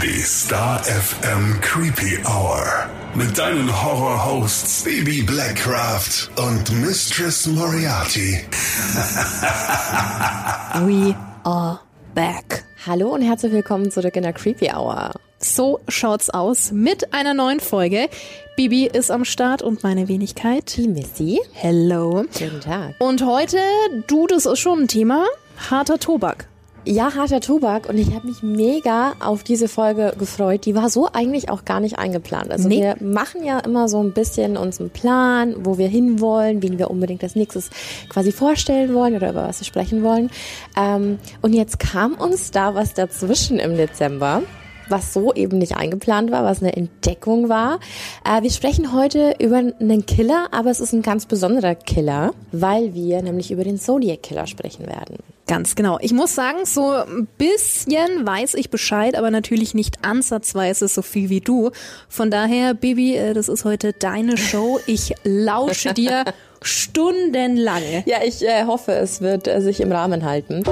Die Star FM Creepy Hour. Mit deinen Horror-Hosts Baby Blackcraft und Mistress Moriarty. We are back. Hallo und herzlich willkommen zurück in der Creepy Hour. So schaut's aus mit einer neuen Folge. Bibi ist am Start und meine Wenigkeit. Die Missy. Hello. Guten Tag. Und heute, das ist schon ein Thema, harter Tobak. Ja, harter Tobak, und ich habe mich mega auf diese Folge gefreut. Die war so eigentlich auch gar nicht eingeplant. Also wir machen ja immer so ein bisschen uns einen Plan, wo wir hinwollen, wen wir unbedingt als nächstes quasi vorstellen wollen oder über was wir sprechen wollen. Und jetzt kam uns da was dazwischen im Dezember, was so eben nicht eingeplant war, was eine Entdeckung war. Wir sprechen heute über einen Killer, aber es ist ein ganz besonderer Killer, weil wir nämlich über den Zodiac Killer sprechen werden. Ganz genau. Ich muss sagen, so ein bisschen weiß ich Bescheid, aber natürlich nicht ansatzweise so viel wie du. Von daher, Bibi, das ist heute deine Show. Ich lausche dir stundenlang. Ja, ich hoffe, es wird sich im Rahmen halten.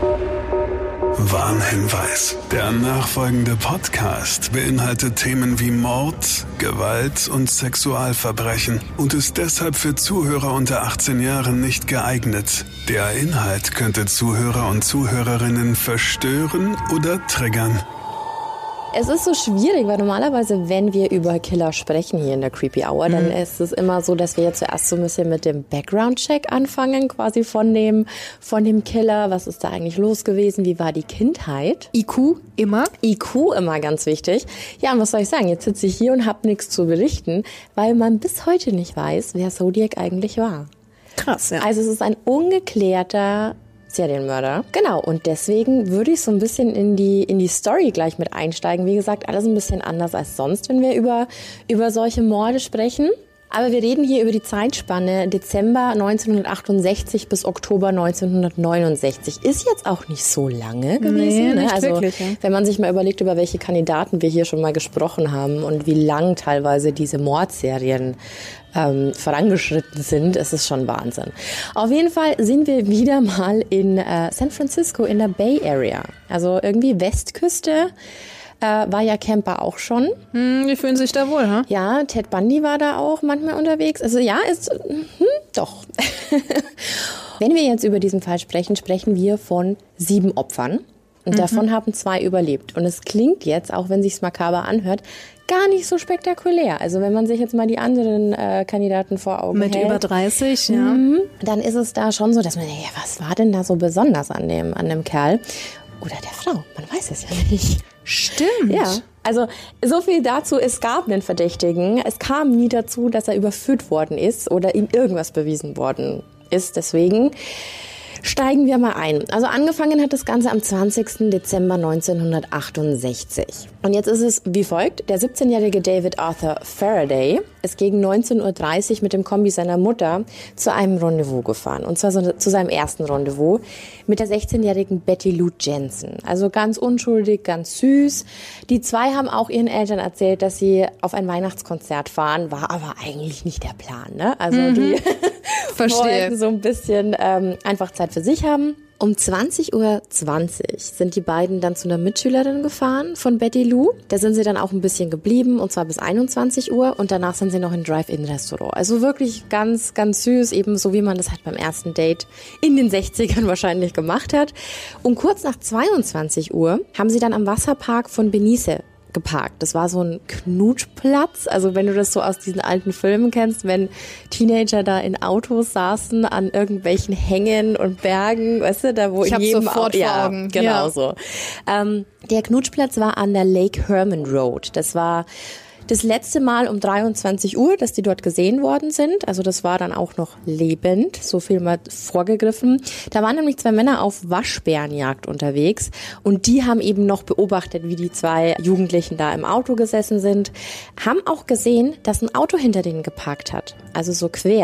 Warnhinweis. Der nachfolgende Podcast beinhaltet Themen wie Mord, Gewalt und Sexualverbrechen und ist deshalb für Zuhörer unter 18 Jahren nicht geeignet. Der Inhalt könnte Zuhörer und Zuhörerinnen verstören oder triggern. Es ist so schwierig, weil normalerweise, wenn wir über Killer sprechen hier in der Creepy Hour, dann ist es immer so, dass wir jetzt zuerst so ein bisschen mit dem Background-Check anfangen, quasi von dem Killer. Was ist da eigentlich los gewesen? Wie war die Kindheit? IQ immer ganz wichtig. Ja, und was soll ich sagen? Jetzt sitze ich hier und habe nichts zu berichten, weil man bis heute nicht weiß, wer Zodiac eigentlich war. krass, ja. Also es ist ein ungeklärter Serienmörder. Genau, und deswegen würde ich so ein bisschen in die Story gleich mit einsteigen. Wie gesagt, alles ein bisschen anders als sonst, wenn wir über solche Morde sprechen. Aber wir reden hier über die Zeitspanne Dezember 1968 bis Oktober 1969. Ist jetzt auch nicht so lange gewesen. Nee, nicht also wirklich, ja. Wenn man sich mal überlegt, über welche Kandidaten wir hier schon mal gesprochen haben und wie lang teilweise diese Mordserien vorangeschritten sind, ist es schon Wahnsinn. Auf jeden Fall sind wir wieder mal in San Francisco in der Bay Area. Also irgendwie Westküste. War ja Camper auch schon. Wie fühlen sich da wohl, ha? Ja, Ted Bundy war da auch manchmal unterwegs. Also ja, doch. Wenn wir jetzt über diesen Fall sprechen, sprechen wir von 7 Opfern. Und davon haben 2 überlebt. Und es klingt jetzt, auch wenn sich's makaber anhört, gar nicht so spektakulär. Also wenn man sich jetzt mal die anderen Kandidaten vor Augen hält. Mit über 30, ja. Dann ist es da schon so, dass man denkt, ja, was war denn da so besonders an dem Kerl? Oder der Frau, man weiß es ja nicht. Stimmt. Ja, also so viel dazu, es gab einen Verdächtigen. Es kam nie dazu, dass er überführt worden ist oder ihm irgendwas bewiesen worden ist. Deswegen steigen wir mal ein. Also angefangen hat das Ganze am 20. Dezember 1968. Und jetzt ist es wie folgt. Der 17-jährige David Arthur Faraday ist gegen 19.30 Uhr mit dem Kombi seiner Mutter zu einem Rendezvous gefahren. Und zwar zu seinem ersten Rendezvous mit der 16-jährigen Betty Lou Jensen. Also ganz unschuldig, ganz süß. Die 2 haben auch ihren Eltern erzählt, dass sie auf ein Weihnachtskonzert fahren. War aber eigentlich nicht der Plan, ne? Also die wollten so ein bisschen einfach Zeit für sich haben. Um 20.20 Uhr sind die beiden dann zu einer Mitschülerin gefahren von Betty Lou. Da sind sie dann auch ein bisschen geblieben, und zwar bis 21 Uhr. Und danach sind sie noch in Drive-In-Restaurant. Also wirklich ganz, ganz süß, eben so wie man das halt beim ersten Date in den 60ern wahrscheinlich gemacht hat. Und kurz nach 22 Uhr haben sie dann am Wasserpark von Belize geparkt. Das war so ein Knutschplatz. Also wenn du das so aus diesen alten Filmen kennst, wenn Teenager da in Autos saßen an irgendwelchen Hängen und Bergen, weißt du, da wo ich in jedem sofort vor Augen. Genau ja. so. Der Knutschplatz war an der Lake Herman Road. Das war das letzte Mal um 23 Uhr, dass die dort gesehen worden sind. Also das war dann auch noch lebend, so viel mal vorgegriffen. Da waren nämlich 2 Männer auf Waschbärenjagd unterwegs und die haben eben noch beobachtet, wie die 2 Jugendlichen da im Auto gesessen sind. Haben auch gesehen, dass ein Auto hinter denen geparkt hat, also so quer.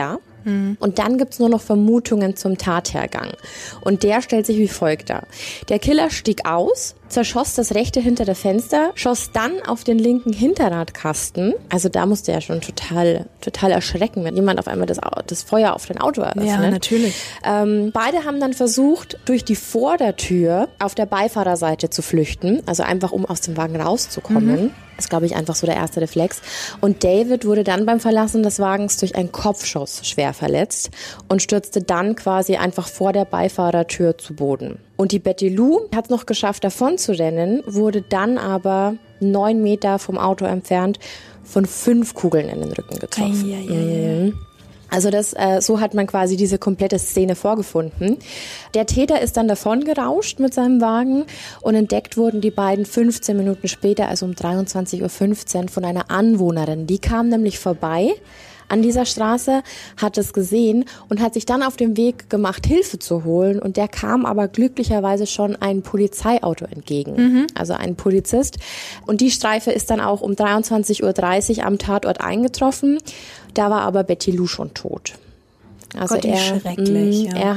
Und dann gibt's nur noch Vermutungen zum Tathergang. Und der stellt sich wie folgt dar. Der Killer stieg aus, zerschoss das rechte hintere Fenster, schoss dann auf den linken Hinterradkasten. Also da musste er schon total erschrecken, wenn jemand auf einmal das Feuer auf dein Auto eröffnet. Ja, natürlich. Beide haben dann versucht, durch die Vordertür auf der Beifahrerseite zu flüchten. Also einfach, um aus dem Wagen rauszukommen. Das ist, glaube ich, einfach so der erste Reflex. Und David wurde dann beim Verlassen des Wagens durch einen Kopfschuss schwer verletzt und stürzte dann quasi einfach vor der Beifahrertür zu Boden. Und die Betty Lou hat es noch geschafft, davon zu rennen, wurde dann aber 9 Meter vom Auto entfernt von 5 Kugeln in den Rücken getroffen. Also so hat man quasi diese komplette Szene vorgefunden. Der Täter ist dann davon gerauscht mit seinem Wagen und entdeckt wurden die beiden 15 Minuten später, also um 23:15 Uhr, von einer Anwohnerin. Die kam nämlich vorbei an dieser Straße, hat es gesehen und hat sich dann auf den Weg gemacht, Hilfe zu holen. Und der kam aber glücklicherweise schon ein Polizeiauto entgegen, also ein Polizist. Und die Streife ist dann auch um 23:30 Uhr am Tatort eingetroffen. Da war aber Betty Lou schon tot. Also Gott, schrecklich. Er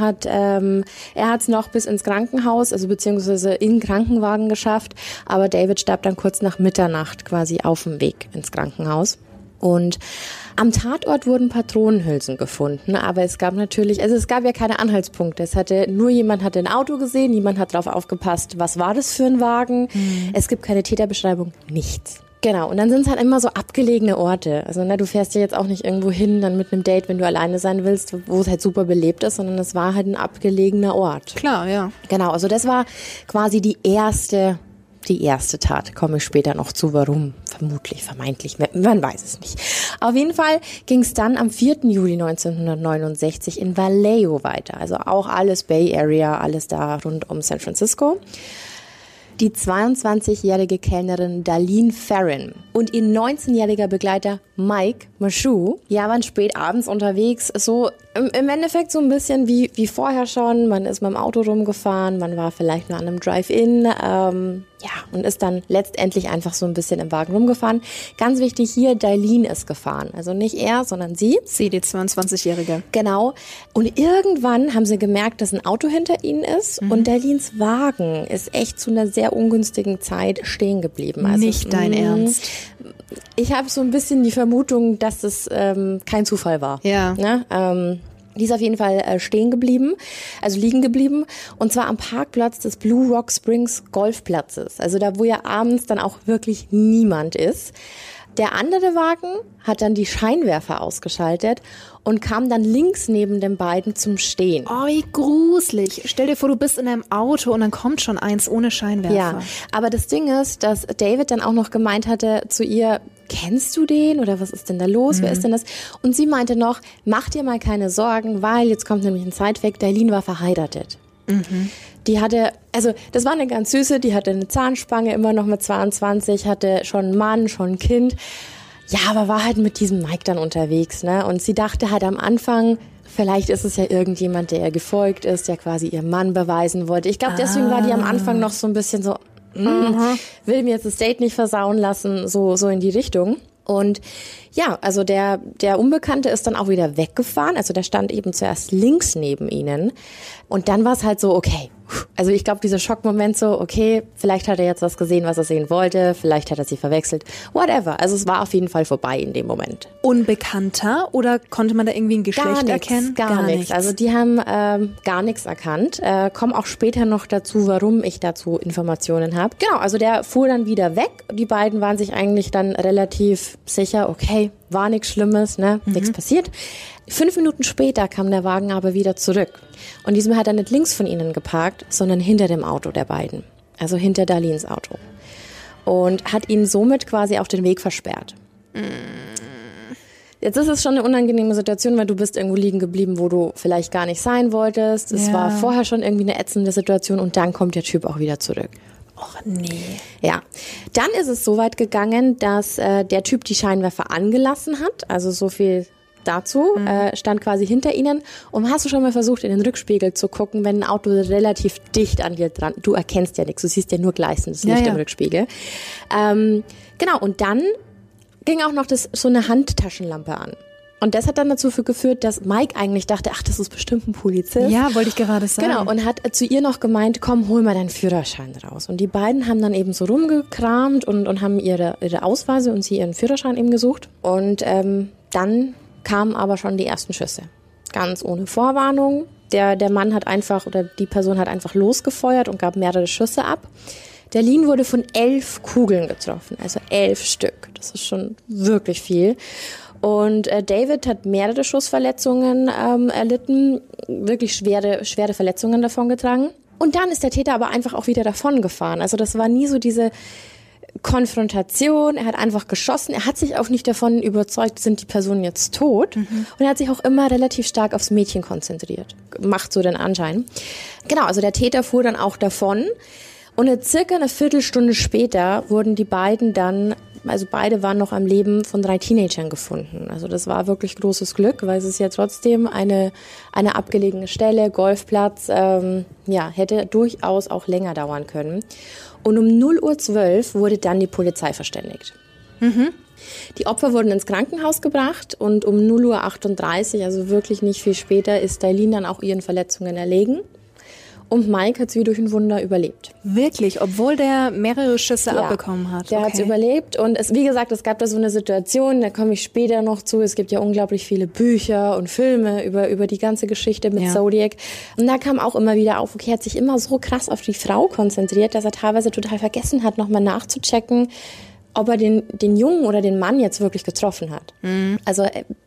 hat's noch bis ins Krankenhaus, also beziehungsweise in den Krankenwagen geschafft. Aber David starb dann kurz nach Mitternacht quasi auf dem Weg ins Krankenhaus. Und am Tatort wurden Patronenhülsen gefunden, aber es gab ja keine Anhaltspunkte. Jemand hatte ein Auto gesehen, niemand hat drauf aufgepasst, was war das für ein Wagen. Es gibt keine Täterbeschreibung, nichts. Genau, und dann sind es halt immer so abgelegene Orte. Also du fährst ja jetzt auch nicht irgendwo hin, dann mit einem Date, wenn du alleine sein willst, wo es halt super belebt ist, sondern es war halt ein abgelegener Ort. Klar, ja. Genau, also das war quasi die erste Tat, komme ich später noch zu, warum, vermutlich, vermeintlich, man weiß es nicht. Auf jeden Fall ging es dann am 4. Juli 1969 in Vallejo weiter, also auch alles Bay Area, alles da rund um San Francisco. Die 22-jährige Kellnerin Darlene Ferrin und ihr 19-jähriger Begleiter Mike Michaud, waren spät abends unterwegs, so im Endeffekt so ein bisschen wie vorher schon. Man ist mit dem Auto rumgefahren, man war vielleicht nur an einem Drive-In, und ist dann letztendlich einfach so ein bisschen im Wagen rumgefahren. Ganz wichtig hier, Darlene ist gefahren. Also nicht er, sondern sie. Sie, die 22-Jährige. Genau. Und irgendwann haben sie gemerkt, dass ein Auto hinter ihnen ist und Darlenes Wagen ist echt zu einer sehr ungünstigen Zeit stehen geblieben. Also, nicht dein Ernst. Ich habe so ein bisschen die Vermutung, dass es kein Zufall war. Ja. Ne? Die ist auf jeden Fall liegen geblieben. Und zwar am Parkplatz des Blue Rock Springs Golfplatzes. Also da, wo ja abends dann auch wirklich niemand ist. Der andere Wagen hat dann die Scheinwerfer ausgeschaltet und kam dann links neben den beiden zum Stehen. Oh, wie gruselig. Stell dir vor, du bist in einem Auto und dann kommt schon eins ohne Scheinwerfer. Ja, aber das Ding ist, dass David dann auch noch gemeint hatte zu ihr, kennst du den oder was ist denn da los? Wer ist denn das? Und sie meinte noch, mach dir mal keine Sorgen, weil jetzt kommt nämlich ein Sidefact, Darlene war verheiratet. Die hatte, also das war eine ganz süße, die hatte eine Zahnspange, immer noch mit 22, hatte schon einen Mann, schon ein Kind. Ja, aber war halt mit diesem Mike dann unterwegs, ne? Und sie dachte halt am Anfang, vielleicht ist es ja irgendjemand, der ihr gefolgt ist, der quasi ihren Mann beweisen wollte. Ich glaube, deswegen war die am Anfang noch so ein bisschen so, will mir jetzt das Date nicht versauen lassen, so in die Richtung. Und ja, also der Unbekannte ist dann auch wieder weggefahren. Also der stand eben zuerst links neben ihnen. Und dann war es halt so, okay. Also ich glaube, dieser Schockmoment so, okay, vielleicht hat er jetzt was gesehen, was er sehen wollte. Vielleicht hat er sie verwechselt. Whatever. Also es war auf jeden Fall vorbei in dem Moment. Unbekannter oder konnte man da irgendwie ein Geschlecht erkennen? Gar nichts. Also die haben gar nichts erkannt. Kommen auch später noch dazu, warum ich dazu Informationen habe. Genau, also der fuhr dann wieder weg. Die beiden waren sich eigentlich dann relativ sicher, okay, war nichts Schlimmes, ne, nichts passiert. 5 Minuten später kam der Wagen aber wieder zurück. Und diesmal hat er nicht links von ihnen geparkt, sondern hinter dem Auto der beiden. Also hinter Darlenes Auto. Und hat ihnen somit quasi auch den Weg versperrt. Jetzt ist es schon eine unangenehme Situation, weil du bist irgendwo liegen geblieben, wo du vielleicht gar nicht sein wolltest. Es war vorher schon irgendwie eine ätzende Situation und dann kommt der Typ auch wieder zurück. Och nee. Ja, dann ist es so weit gegangen, dass der Typ die Scheinwerfer angelassen hat. Also so viel dazu, stand quasi hinter ihnen. Und hast du schon mal versucht, in den Rückspiegel zu gucken, wenn ein Auto relativ dicht an dir dran, du erkennst ja nichts, du siehst ja nur gleißendes Licht im Rückspiegel. Genau, und dann ging auch noch so eine Handtaschenlampe an. Und das hat dann dazu geführt, dass Mike eigentlich dachte, ach, das ist bestimmt ein Polizist. Ja, wollte ich gerade sagen. Genau, und hat zu ihr noch gemeint, komm, hol mal deinen Führerschein raus. Und die beiden haben dann eben so rumgekramt und haben ihre Ausweise und sie ihren Führerschein eben gesucht. Und dann kamen aber schon die ersten Schüsse. Ganz ohne Vorwarnung. Der Mann hat einfach, oder die Person hat einfach losgefeuert und gab mehrere Schüsse ab. Der Lean wurde von 11 Kugeln getroffen, also 11 Stück. Das ist schon wirklich viel. Und David hat mehrere Schussverletzungen erlitten, wirklich schwere Verletzungen davongetragen. Und dann ist der Täter aber einfach auch wieder davongefahren. Also das war nie so diese Konfrontation. Er hat einfach geschossen. Er hat sich auch nicht davon überzeugt, sind die Personen jetzt tot. Und er hat sich auch immer relativ stark aufs Mädchen konzentriert. Macht so den Anschein. Genau, also der Täter fuhr dann auch davon. Und circa eine Viertelstunde später wurden die beiden dann, also beide waren noch am Leben, von 3 Teenagern gefunden. Also das war wirklich großes Glück, weil es ist ja trotzdem eine abgelegene Stelle, Golfplatz, hätte durchaus auch länger dauern können. Und um 0:12 Uhr wurde dann die Polizei verständigt. Die Opfer wurden ins Krankenhaus gebracht und um 0:38 Uhr, also wirklich nicht viel später, ist Dailin dann auch ihren Verletzungen erlegen. Und Mike hat sie durch ein Wunder überlebt. Wirklich, obwohl der mehrere Schüsse abbekommen hat. Der hat es überlebt. Und wie gesagt, es gab da so eine Situation, da komme ich später noch zu. Es gibt ja unglaublich viele Bücher und Filme über die ganze Geschichte mit Zodiac. Und da kam auch immer wieder auf, okay, er hat sich immer so krass auf die Frau konzentriert, dass er teilweise total vergessen hat, nochmal nachzuchecken, ob er den Jungen oder den Mann jetzt wirklich getroffen hat. Also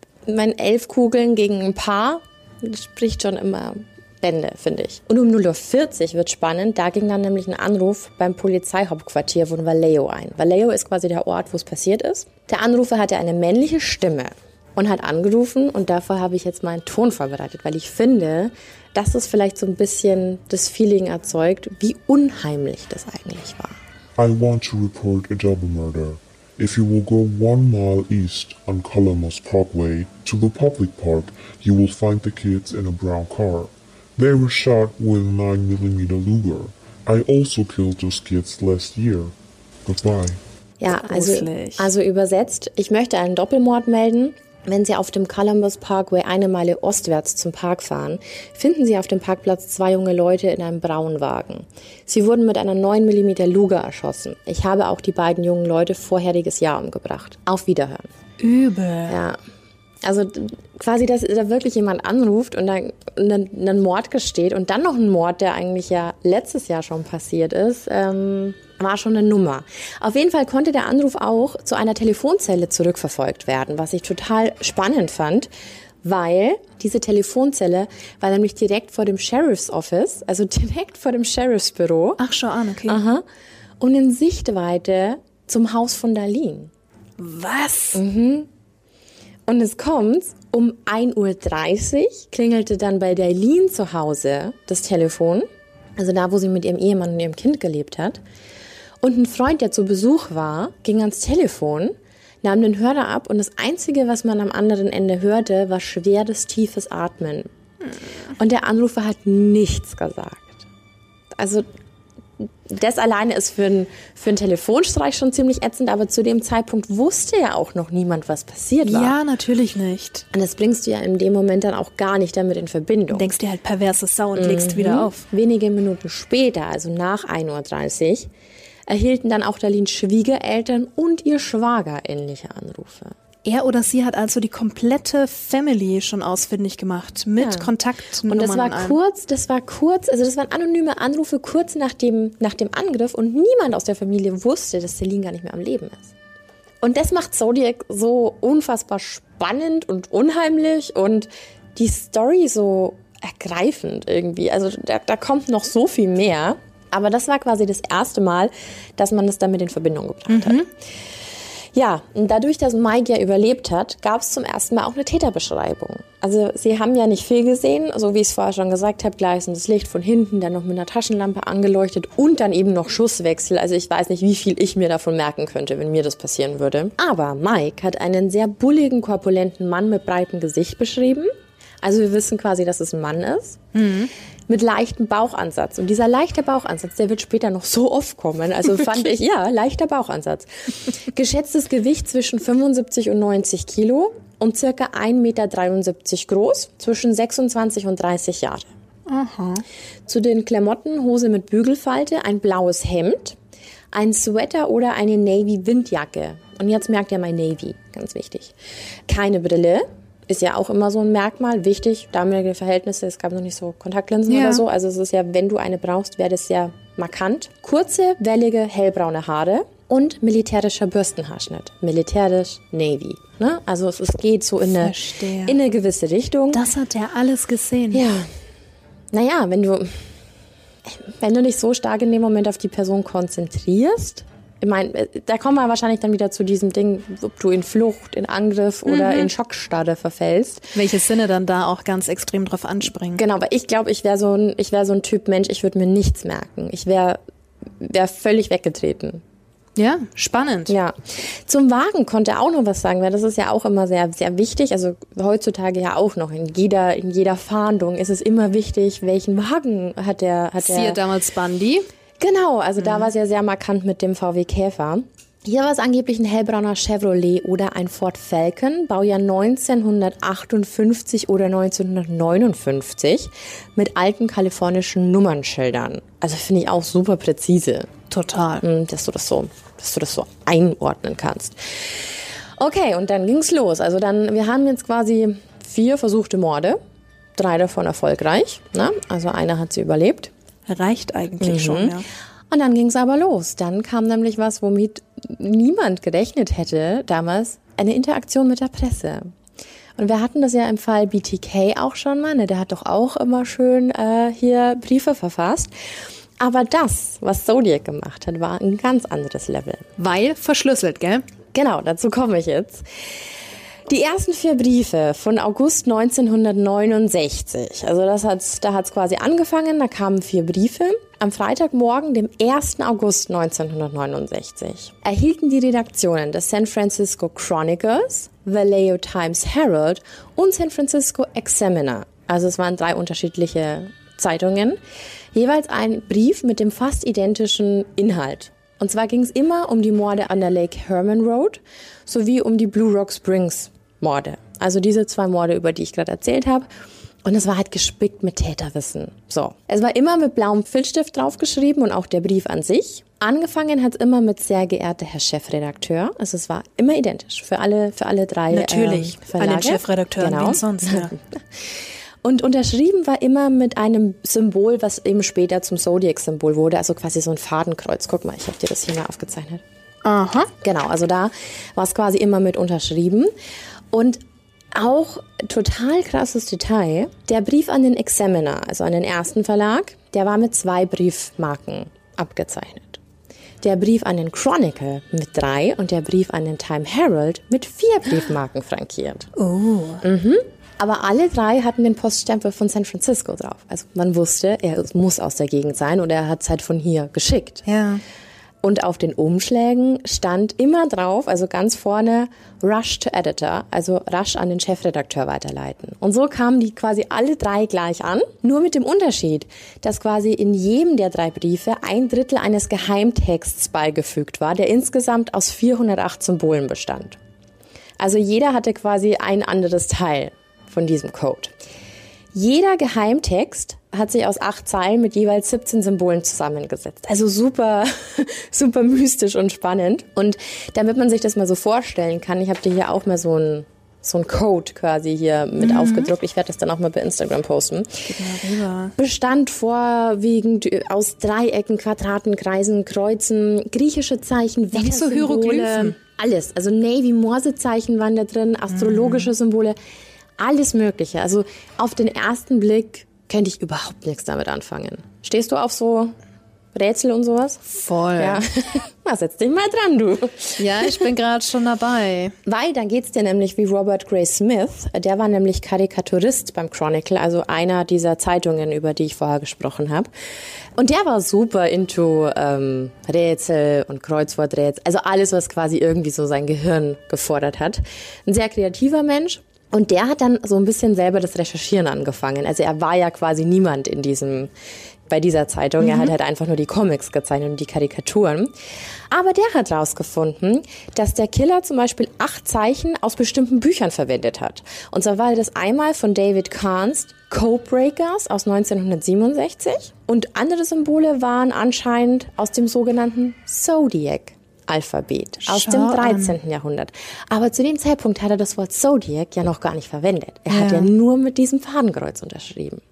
11 Kugeln gegen ein Paar, das spricht schon immer Bände, finde ich. Und um 0:40 Uhr wird spannend, da ging dann nämlich ein Anruf beim Polizeihauptquartier von Vallejo ein. Vallejo ist quasi der Ort, wo es passiert ist. Der Anrufer hatte eine männliche Stimme und hat angerufen und dafür habe ich jetzt mal einen Ton vorbereitet, weil ich finde, dass es vielleicht so ein bisschen das Feeling erzeugt, wie unheimlich das eigentlich war. I want to report a double murder. If you will go 1 mile east on Columbus Parkway to the public park, you will find the kids in a brown car. They were shot with a 9mm Luger. I also killed those kids last year. Goodbye. Ja, also übersetzt, ich möchte einen Doppelmord melden. Wenn Sie auf dem Columbus Parkway 1 Meile ostwärts zum Park fahren, finden Sie auf dem Parkplatz 2 junge Leute in einem braunen Wagen. Sie wurden mit einer 9mm Luger erschossen. Ich habe auch die beiden jungen Leute vorheriges Jahr umgebracht. Auf Wiederhören. Übel. Ja. Also quasi, dass da wirklich jemand anruft und dann einen Mord gesteht und dann noch ein Mord, der eigentlich ja letztes Jahr schon passiert ist, war schon eine Nummer. Auf jeden Fall konnte der Anruf auch zu einer Telefonzelle zurückverfolgt werden, was ich total spannend fand, weil diese Telefonzelle war nämlich direkt vor dem Sheriff's Office, also direkt vor dem Sheriffsbüro. Ach, schau an, okay. Aha. Und in Sichtweite zum Haus von Dailin. Was? Und es kommt, um 1:30 Uhr klingelte dann bei Dailin zu Hause das Telefon, also da, wo sie mit ihrem Ehemann und ihrem Kind gelebt hat. Und ein Freund, der zu Besuch war, ging ans Telefon, nahm den Hörer ab und das Einzige, was man am anderen Ende hörte, war schweres, tiefes Atmen. Und der Anrufer hat nichts gesagt. Also das alleine ist für einen Telefonstreich schon ziemlich ätzend, aber zu dem Zeitpunkt wusste ja auch noch niemand, was passiert war. Ja, natürlich nicht. Und das bringst du ja in dem Moment dann auch gar nicht damit in Verbindung. Du denkst dir halt perverse Sau und legst wieder auf. Wenige Minuten später, also nach 1:30 Uhr, erhielten dann auch Dailins Schwiegereltern und ihr Schwager ähnliche Anrufe. Er oder sie hat also die komplette Family schon ausfindig gemacht mit Kontaktnummern. Und das war kurz, also das waren anonyme Anrufe kurz nach dem Angriff und niemand aus der Familie wusste, dass Dailin gar nicht mehr am Leben ist. Und das macht Zodiac so unfassbar spannend und unheimlich und die Story so ergreifend irgendwie. Also da kommt noch so viel mehr. Aber das war quasi das erste Mal, dass man das damit in Verbindung gebracht hat. Ja, und dadurch, dass Mike ja überlebt hat, gab es zum ersten Mal auch eine Täterbeschreibung. Also sie haben ja nicht viel gesehen, so wie ich es vorher schon gesagt habe, gleißendes Licht von hinten, dann noch mit einer Taschenlampe angeleuchtet und dann eben noch Schusswechsel. Also ich weiß nicht, wie viel ich mir davon merken könnte, wenn mir das passieren würde. Aber Mike hat einen sehr bulligen, korpulenten Mann mit breitem Gesicht beschrieben. Also wir wissen quasi, dass es ein Mann ist. Mit leichtem Bauchansatz. Und dieser leichte Bauchansatz, der wird später noch so oft kommen. Also fand ich, leichter Bauchansatz. Geschätztes Gewicht zwischen 75 und 90 Kilo. und circa 1,73 Meter groß, zwischen 26 und 30 Jahre. Aha. Zu den Klamotten Hose mit Bügelfalte, ein blaues Hemd, ein Sweater oder eine Navy-Windjacke. Und jetzt merkt ihr mal Navy, ganz wichtig. Keine Brille, ist ja auch immer so ein Merkmal, wichtig, damalige Verhältnisse, es gab noch nicht so Kontaktlinsen oder so. Also es ist ja, wenn du eine brauchst, wäre das ja markant. Kurze, wellige, hellbraune Haare und militärischer Bürstenhaarschnitt. Militärisch Navy. Ne? Also es geht so in eine gewisse Richtung. Das hat er alles gesehen. Ja. Naja, wenn du dich so stark in dem Moment auf die Person konzentrierst, ich meine, da kommen wir wahrscheinlich dann wieder zu diesem Ding, ob du in Flucht, in Angriff oder in Schockstarre verfällst. Welche Sinne dann da auch ganz extrem drauf anspringen. Genau, aber ich glaube, ich wäre so ein Typ Mensch, ich würde mir nichts merken. Ich wäre völlig weggetreten. Ja, spannend. Ja. Zum Wagen konnte er auch noch was sagen, weil das ist ja auch immer sehr, sehr wichtig. Also heutzutage ja auch noch. In jeder Fahndung ist es immer wichtig, welchen Wagen hat er. Siehe damals Bundy. Genau, also da war es ja sehr markant mit dem VW Käfer. Hier war es angeblich ein hellbrauner Chevrolet oder ein Ford Falcon, Baujahr 1958 oder 1959, mit alten kalifornischen Nummernschildern. Also finde ich auch super präzise. Total. Dass du das so einordnen kannst. Okay, und dann ging's los. Also wir haben jetzt quasi 4 versuchte Morde, 3 davon erfolgreich. Ne? Also einer hat sie überlebt. Reicht eigentlich schon, ja. Und dann ging's aber los. Dann kam nämlich was, womit niemand gerechnet hätte damals, eine Interaktion mit der Presse. Und wir hatten das ja im Fall BTK auch schon mal. Ne? Der hat doch auch immer schön hier Briefe verfasst. Aber das, was Zodiac gemacht hat, war ein ganz anderes Level. Weil verschlüsselt, gell? Genau, dazu komme ich jetzt. Die ersten 4 Briefe von August 1969, also da hat's quasi angefangen, da kamen 4 Briefe. Am Freitagmorgen, dem 1. August 1969, erhielten die Redaktionen des San Francisco Chronicles, Vallejo Times Herald und San Francisco Examiner, also es waren 3 unterschiedliche Zeitungen, jeweils einen Brief mit dem fast identischen Inhalt. Und zwar ging es immer um die Morde an der Lake Herman Road sowie um die Blue Rock Springs Morde. Also diese 2 Morde, über die ich gerade erzählt habe. Und es war halt gespickt mit Täterwissen. So, es war immer mit blauem Filzstift draufgeschrieben und auch der Brief an sich. Angefangen hat es immer mit sehr geehrter Herr Chefredakteur. Also es war immer identisch für alle 3 Natürlich, Verlage. an den Chefredakteur, genau. wie sonst. Ja. Und unterschrieben war immer mit einem Symbol, was eben später zum Zodiac-Symbol wurde. Also quasi so ein Fadenkreuz. Guck mal, ich habe dir das hier mal aufgezeichnet. Aha. Genau, also da war es quasi immer mit unterschrieben. Und auch total krasses Detail, der Brief an den Examiner, also an den ersten Verlag, der war mit 2 Briefmarken abgezeichnet. Der Brief an den Chronicle mit 3 und der Brief an den Time Herald mit 4 Briefmarken frankiert. Oh. Aber alle 3 hatten den Poststempel von San Francisco drauf. Also man wusste, er muss aus der Gegend sein oder er hat es halt von hier geschickt. Ja. Und auf den Umschlägen stand immer drauf, also ganz vorne, Rush to Editor, also rasch an den Chefredakteur weiterleiten. Und so kamen die quasi alle 3 gleich an, nur mit dem Unterschied, dass quasi in jedem der 3 Briefe 1/3 eines Geheimtexts beigefügt war, der insgesamt aus 408 Symbolen bestand. Also jeder hatte quasi ein anderes Teil von diesem Code. Jeder Geheimtext hat sich aus 8 Zeilen mit jeweils 17 Symbolen zusammengesetzt. Also super, super mystisch und spannend. Und damit man sich das mal so vorstellen kann, ich habe dir hier auch mal so ein Code quasi hier mit aufgedruckt. Ich werde das dann auch mal bei Instagram posten. Bestand vorwiegend aus Dreiecken, Quadraten, Kreisen, Kreuzen, griechische Zeichen, so Hieroglyphen. Alles. Also Navy-Morsezeichen waren da drin, astrologische Symbole, alles Mögliche. Also auf den ersten Blick könnte ich überhaupt nichts damit anfangen. Stehst du auf so Rätsel und sowas? Voll. Ja. Na, setz dich mal dran, du. Ja, ich bin gerade schon dabei. Weil dann geht's dir nämlich wie Robert Gray Smith. Der war nämlich Karikaturist beim Chronicle, also einer dieser Zeitungen, über die ich vorher gesprochen habe. Und der war super into Rätsel und Kreuzworträtsel. Also alles, was quasi irgendwie so sein Gehirn gefordert hat. Ein sehr kreativer Mensch. Und der hat dann so ein bisschen selber das Recherchieren angefangen. Also er war ja quasi niemand in diesem bei dieser Zeitung. Er hat halt einfach nur die Comics gezeichnet und die Karikaturen. Aber der hat rausgefunden, dass der Killer zum Beispiel 8 Zeichen aus bestimmten Büchern verwendet hat. Und zwar war das einmal von David Kahns Codebreakers aus 1967 und andere Symbole waren anscheinend aus dem sogenannten Zodiac-Alphabet aus dem 13. Jahrhundert. Aber zu dem Zeitpunkt hat er das Wort Zodiac ja noch gar nicht verwendet. Er hat ja nur mit diesem Fadenkreuz unterschrieben.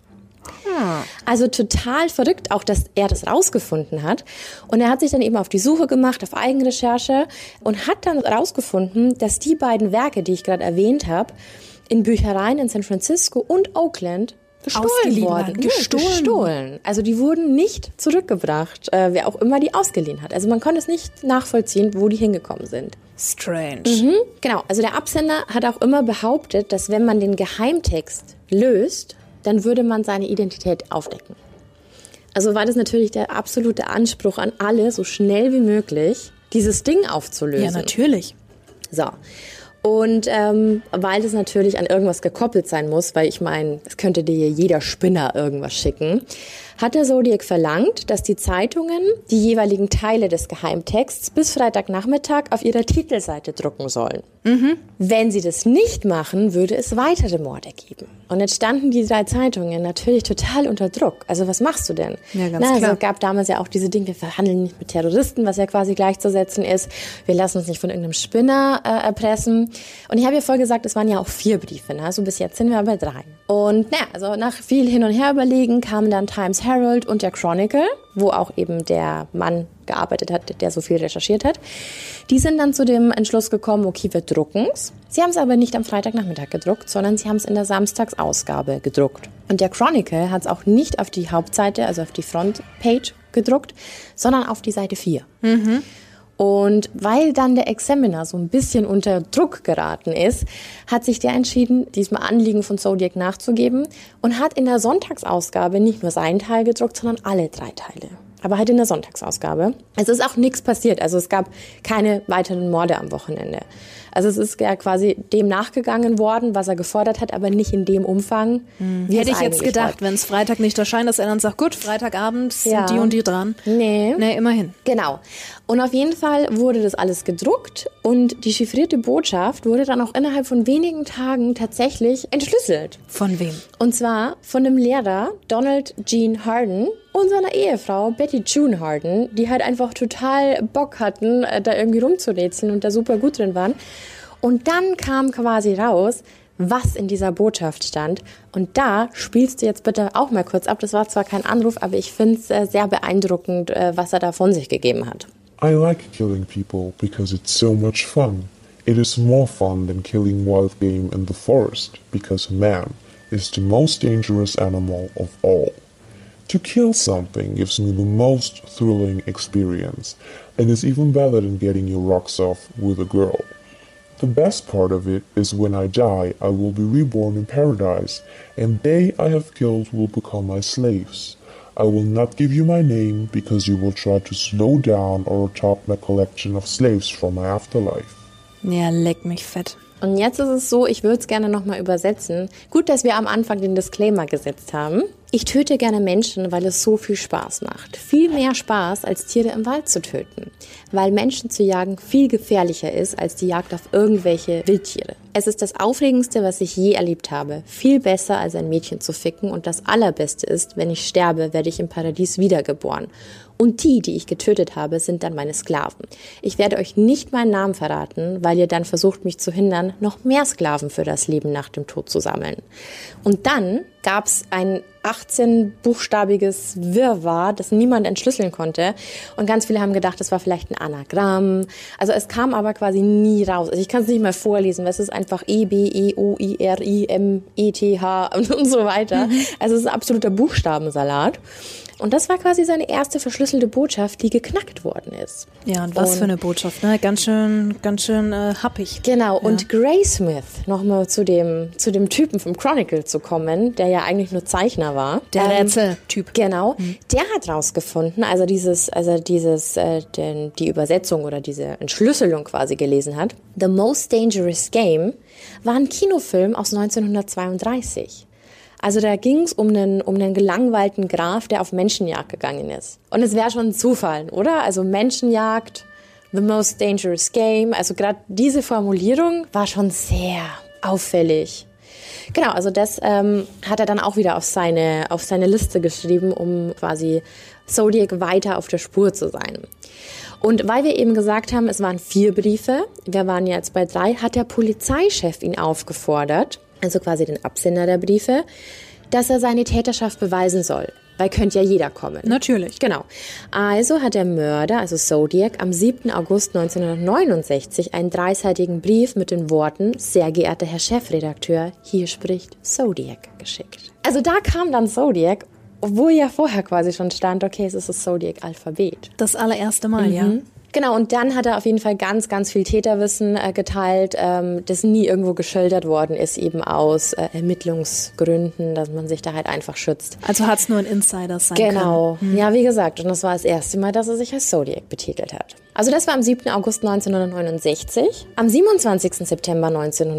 Also total verrückt auch, dass er das rausgefunden hat. Und er hat sich dann eben auf die Suche gemacht, auf Eigenrecherche und hat dann rausgefunden, dass die beiden Werke, die ich gerade erwähnt habe, in Büchereien in San Francisco und Oakland gestohlen worden. Gestohlen. Also die wurden nicht zurückgebracht, wer auch immer die ausgeliehen hat. Also man konnte es nicht nachvollziehen, wo die hingekommen sind. Strange. Genau, also der Absender hat auch immer behauptet, dass wenn man den Geheimtext löst, dann würde man seine Identität aufdecken. Also war das natürlich der absolute Anspruch an alle, so schnell wie möglich dieses Ding aufzulösen. Ja, natürlich. So. Und weil das natürlich an irgendwas gekoppelt sein muss, weil ich meine, es könnte dir jeder Spinner irgendwas schicken, hat der Zodiac verlangt, dass die Zeitungen die jeweiligen Teile des Geheimtexts bis Freitagnachmittag auf ihrer Titelseite drucken sollen. Wenn sie das nicht machen, würde es weitere Morde geben. Und jetzt standen die 3 Zeitungen natürlich total unter Druck. Also was machst du denn? Ja, ganz klar. Also es gab damals ja auch diese Dinge, wir verhandeln nicht mit Terroristen, was ja quasi gleichzusetzen ist. Wir lassen uns nicht von irgendeinem Spinner erpressen. Und ich habe ja vorher gesagt, es waren ja auch 4 Briefe. Ne? Also bis jetzt sind wir bei 3. Und also nach viel hin und her überlegen kamen dann Times Herald und der Chronicle, wo auch eben der Mann gearbeitet hat, der so viel recherchiert hat. Die sind dann zu dem Entschluss gekommen, okay, wir drucken's. Sie haben es aber nicht am Freitagnachmittag gedruckt, sondern sie haben es in der Samstagsausgabe gedruckt. Und der Chronicle hat es auch nicht auf die Hauptseite, also auf die Frontpage gedruckt, sondern auf die Seite 4. Und weil dann der Examiner so ein bisschen unter Druck geraten ist, hat sich der entschieden, diesem Anliegen von Zodiac nachzugeben und hat in der Sonntagsausgabe nicht nur seinen Teil gedruckt, sondern alle 3 Teile. Aber halt in der Sonntagsausgabe. Es ist auch nichts passiert. Also es gab keine weiteren Morde am Wochenende. Also es ist ja quasi dem nachgegangen worden, was er gefordert hat, aber nicht in dem Umfang, wie Hätte es ich jetzt eigentlich gedacht, wenn es Freitag nicht erscheint, dass er dann sagt, gut, Freitagabend sind die und die dran. Nee, immerhin. Genau. Und auf jeden Fall wurde das alles gedruckt und die chiffrierte Botschaft wurde dann auch innerhalb von wenigen Tagen tatsächlich entschlüsselt. Von wem? Und zwar von dem Lehrer Donald Gene Harden und seiner Ehefrau Betty June Harden, die halt einfach total Bock hatten, da irgendwie rumzurätseln und da super gut drin waren. Und dann kam quasi raus, was in dieser Botschaft stand. Und da spielst du jetzt bitte auch mal kurz ab. Das war zwar kein Anruf, aber ich finde es sehr beeindruckend, was er da von sich gegeben hat. I like killing people because it's so much fun. It is more fun than killing wild game in the forest because man is the most dangerous animal of all. To kill something gives me the most thrilling experience and is even better than getting your rocks off with a girl. The best part of it is when I die, I will be reborn in paradise, and they I have killed will become my slaves. I will not give you my name because you will try to slow down or top my collection of slaves from my afterlife. Ja, leck mich fett. Und jetzt ist es so, ich würde es gerne nochmal übersetzen. Gut, dass wir am Anfang den Disclaimer gesetzt haben. Ich töte gerne Menschen, weil es so viel Spaß macht. Viel mehr Spaß, als Tiere im Wald zu töten. Weil Menschen zu jagen viel gefährlicher ist, als die Jagd auf irgendwelche Wildtiere. Es ist das Aufregendste, was ich je erlebt habe. Viel besser, als ein Mädchen zu ficken. Und das Allerbeste ist, wenn ich sterbe, werde ich im Paradies wiedergeboren. Und die ich getötet habe, sind dann meine Sklaven. Ich werde euch nicht meinen Namen verraten, weil ihr dann versucht, mich zu hindern, noch mehr Sklaven für das Leben nach dem Tod zu sammeln. Und dann gab es ein 18-buchstabiges Wirrwarr, das niemand entschlüsseln konnte. Und ganz viele haben gedacht, das war vielleicht ein Anagramm. Also es kam aber quasi nie raus. Also ich kann es nicht mal vorlesen, weil es ist einfach E-B-E-O-I-R-I-M-E-T-H und so weiter. Also es ist ein absoluter Buchstabensalat. Und das war quasi seine erste verschlüsselte Botschaft, die geknackt worden ist. Ja, und was für eine Botschaft, ne? Ganz schön happig. Genau, ja. Und Gray Smith, nochmal zu dem Typen vom Chronicle zu kommen, der ja eigentlich nur Zeichner war. Der Rätseltyp. Genau, der hat rausgefunden, die Übersetzung oder diese Entschlüsselung quasi gelesen hat. The Most Dangerous Game war ein Kinofilm aus 1932. Also da ging es um einen gelangweilten Graf, der auf Menschenjagd gegangen ist. Und es wäre schon ein Zufall, oder? Also Menschenjagd, the most dangerous game. Also gerade diese Formulierung war schon sehr auffällig. Genau, also das hat er dann auch wieder auf seine Liste geschrieben, um quasi Zodiac weiter auf der Spur zu sein. Und weil wir eben gesagt haben, es waren 4 Briefe, wir waren jetzt bei 3, hat der Polizeichef ihn aufgefordert, also quasi den Absender der Briefe, dass er seine Täterschaft beweisen soll. Weil könnte ja jeder kommen. Natürlich. Genau. Also hat der Mörder, also Zodiac, am 7. August 1969 einen 3-seitigen Brief mit den Worten, sehr geehrter Herr Chefredakteur, hier spricht Zodiac, geschickt. Also da kam dann Zodiac, obwohl ja vorher quasi schon stand, okay, es ist das Zodiac-Alphabet. Das allererste Mal, ja. Genau, und dann hat er auf jeden Fall ganz, ganz viel Täterwissen geteilt, das nie irgendwo geschildert worden ist, eben aus Ermittlungsgründen, dass man sich da halt einfach schützt. Also hat es nur ein Insider sein können. Genau, ja, wie gesagt, und das war das erste Mal, dass er sich als Zodiac betitelt hat. Also das war am 7. August 1969. Am 27. September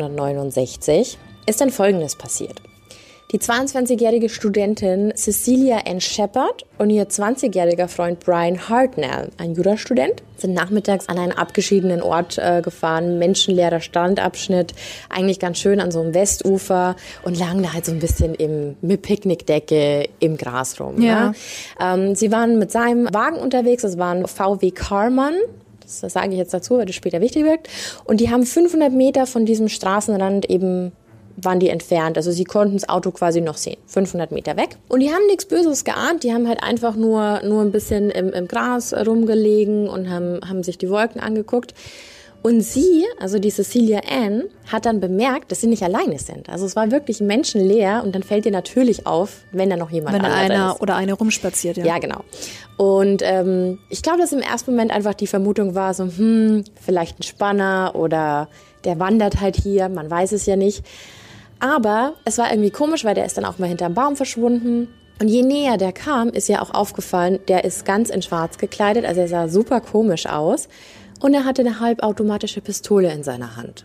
1969 ist dann Folgendes passiert. Die 22-jährige Studentin Cecilia Ann Shepard und ihr 20-jähriger Freund Brian Hartnell, ein Jurastudent, sind nachmittags an einen abgeschiedenen Ort gefahren, menschenleerer Strandabschnitt, eigentlich ganz schön an so einem Westufer und lagen da halt so ein bisschen mit Picknickdecke im Gras rum. Ja. Ne? Sie waren mit seinem Wagen unterwegs, das war ein VW Karmann. Das sage ich jetzt dazu, weil das später wichtig wird. Und die haben 500 Meter von diesem Straßenrand eben waren die entfernt. Also sie konnten das Auto quasi noch sehen, 500 Meter weg. Und die haben nichts Böses geahnt, die haben halt einfach nur ein bisschen im Gras rumgelegen und haben sich die Wolken angeguckt. Und sie, also die Cecilia Ann, hat dann bemerkt, dass sie nicht alleine sind. Also es war wirklich menschenleer und dann fällt ihr natürlich auf, wenn da noch jemand anderes ist. Wenn da einer oder eine rumspaziert, ja. Ja, genau. Und ich glaube, dass im ersten Moment einfach die Vermutung war so, vielleicht ein Spanner oder der wandert halt hier, man weiß es ja nicht. Aber es war irgendwie komisch, weil der ist dann auch mal hinterm Baum verschwunden. Und je näher der kam, ist ja auch aufgefallen, der ist ganz in schwarz gekleidet. Also er sah super komisch aus. Und er hatte eine halbautomatische Pistole in seiner Hand.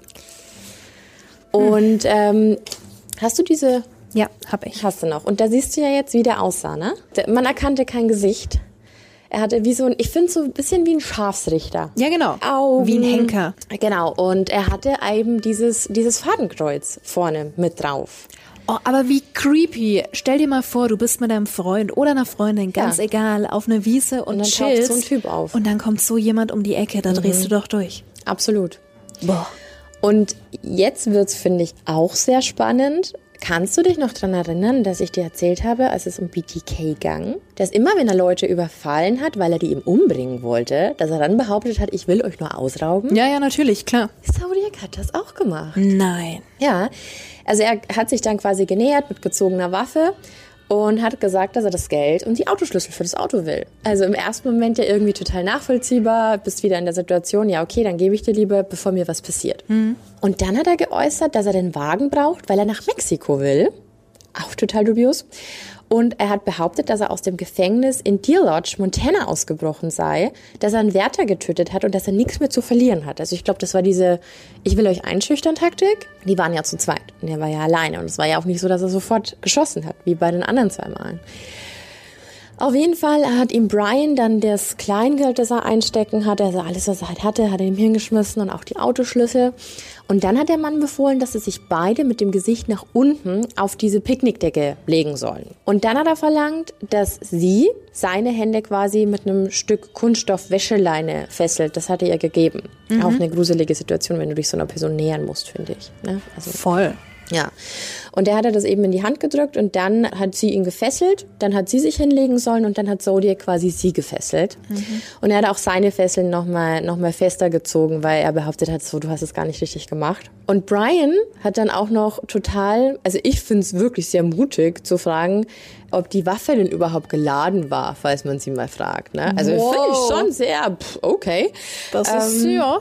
Und hast du diese? Ja, hab ich. Hast du noch. Und da siehst du ja jetzt, wie der aussah, ne? Man erkannte kein Gesicht. Er hatte wie so ein, ich finde so ein bisschen wie ein Schafsrichter. Ja, genau. Augen. Wie ein Henker. Genau. Und er hatte eben dieses Fadenkreuz vorne mit drauf. Oh, aber wie creepy. Stell dir mal vor, du bist mit deinem Freund oder einer Freundin, ganz egal, auf einer Wiese und dann chillst. taucht so ein Typ auf. Und dann kommt so jemand um die Ecke, da drehst du doch durch. Absolut. Boah. Und jetzt wird's, finde ich, auch sehr spannend. Kannst du dich noch daran erinnern, dass ich dir erzählt habe, als es um BTK ging, dass immer, wenn er Leute überfallen hat, weil er die eben umbringen wollte, dass er dann behauptet hat, ich will euch nur ausrauben? Ja, natürlich, klar. Zodiac hat das auch gemacht. Nein. Ja, also er hat sich dann quasi genähert mit gezogener Waffe und hat gesagt, dass er das Geld und die Autoschlüssel für das Auto will. Also im ersten Moment ja irgendwie total nachvollziehbar, bist wieder in der Situation, ja okay, dann gebe ich dir lieber, bevor mir was passiert. Und dann hat er geäußert, dass er den Wagen braucht, weil er nach Mexiko will. Auch total dubios. Und er hat behauptet, dass er aus dem Gefängnis in Deer Lodge, Montana, ausgebrochen sei, dass er einen Wärter getötet hat und dass er nichts mehr zu verlieren hat. Also ich glaube, das war diese Ich will euch einschüchtern Taktik. Die waren ja zu zweit und er war ja alleine. Und es war ja auch nicht so, dass er sofort geschossen hat, wie bei den anderen 2 Malen. Auf jeden Fall hat ihm Brian dann das Kleingeld, das er einstecken hatte, also alles, was er halt hatte, hat er ihm hingeschmissen und auch die Autoschlüssel. Und dann hat der Mann befohlen, dass sie sich beide mit dem Gesicht nach unten auf diese Picknickdecke legen sollen. Und dann hat er verlangt, dass sie seine Hände quasi mit einem Stück Kunststoff-Wäscheleine fesselt. Das hat er ihr gegeben. Auch eine gruselige Situation, wenn du dich so einer Person nähern musst, finde ich. Ne? Also, voll. Ja, und er hat das eben in die Hand gedrückt und dann hat sie ihn gefesselt, dann hat sie sich hinlegen sollen und dann hat Zodiac quasi sie gefesselt. Und er hat auch seine Fesseln noch mal fester gezogen, weil er behauptet hat, so, du hast es gar nicht richtig gemacht. Und Brian hat dann auch noch total, also ich finde es wirklich sehr mutig zu fragen, ob die Waffe denn überhaupt geladen war, falls man sie mal fragt. Ne? Also finde ich schon sehr, okay. Das ist, ja.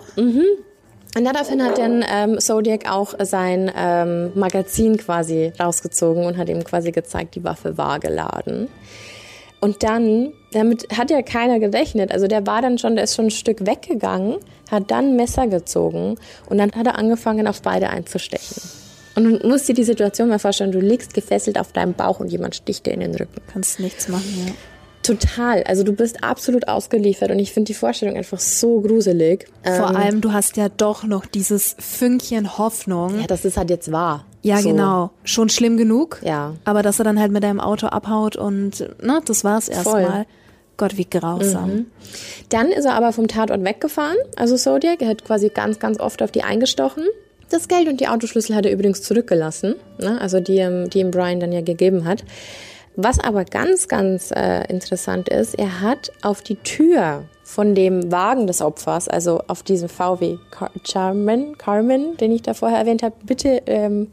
Und daraufhin hat dann Zodiac auch sein Magazin quasi rausgezogen und hat ihm quasi gezeigt, die Waffe war geladen. Und dann, damit hat ja keiner gerechnet, also der ist schon ein Stück weggegangen, hat dann ein Messer gezogen und dann hat er angefangen, auf beide einzustechen. Und du musst dir die Situation mal vorstellen, du liegst gefesselt auf deinem Bauch und jemand sticht dir in den Rücken. Kannst nichts machen, ja. Total, also du bist absolut ausgeliefert und ich finde die Vorstellung einfach so gruselig. Vor allem, du hast ja doch noch dieses Fünkchen Hoffnung. Ja, das ist halt jetzt wahr. Ja, so. Genau. Schon schlimm genug. Ja. Aber dass er dann halt mit deinem Auto abhaut und, das war's erstmal. Gott, wie grausam. Dann ist er aber vom Tatort weggefahren, also Zodiac. Er hat quasi ganz, ganz oft auf die eingestochen. Das Geld und die Autoschlüssel hat er übrigens zurückgelassen, ne? Also die ihm Brian dann ja gegeben hat. Was aber ganz, ganz interessant ist, er hat auf die Tür von dem Wagen des Opfers, also auf diesem VW Carmen, den ich da vorher erwähnt habe, bitte,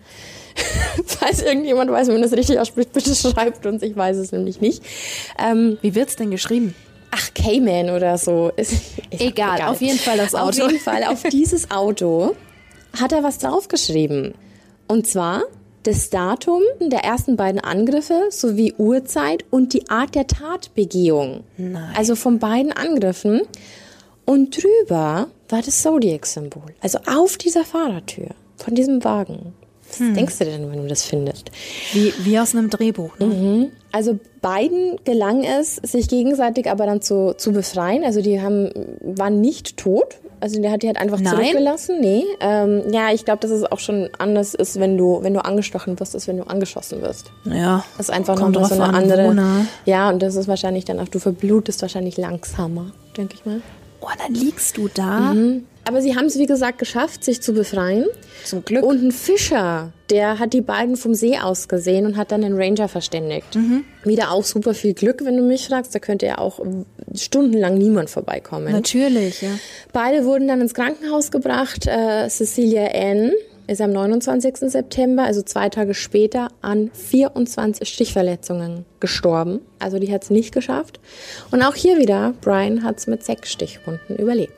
falls irgendjemand weiß, wie man das richtig ausspricht, bitte schreibt uns, ich weiß es nämlich nicht. Wie wird's denn geschrieben? Ach, Cayman oder so. Egal, auf jeden Fall das Auto. Auf jeden Fall, auf dieses Auto hat er was draufgeschrieben. Und zwar das Datum der ersten beiden Angriffe sowie Uhrzeit und die Art der Tatbegehung. Nein. Also von beiden Angriffen. Und drüber war das Zodiac-Symbol. Also auf dieser Fahrertür von diesem Wagen. Was denkst du denn, wenn du das findest? Wie aus einem Drehbuch, ne? Also beiden gelang es, sich gegenseitig aber dann zu befreien. Also die waren nicht tot. Also der hat die halt einfach zurückgelassen. Nee. Ja, ich glaube, dass es auch schon anders ist, wenn du angestochen wirst, als wenn du angeschossen wirst. Ja. Das ist einfach kommt nochmal so eine drauf an, andere. wo, ne? Ja, und das ist wahrscheinlich dann auch, du verblutest wahrscheinlich langsamer, denke ich mal. Oh, dann liegst du da. Aber sie haben es, wie gesagt, geschafft, sich zu befreien. Zum Glück. Und ein Fischer, der hat die beiden vom See aus gesehen und hat dann den Ranger verständigt. Wieder auch super viel Glück, wenn du mich fragst. Da könnte ja auch stundenlang niemand vorbeikommen. Natürlich, ja. Beide wurden dann ins Krankenhaus gebracht. Cecilia Ann ist am 29. September, also 2 Tage später, an 24 Stichverletzungen gestorben. Also die hat es nicht geschafft. Und auch hier wieder, Brian hat es mit 6 Stichwunden überlebt.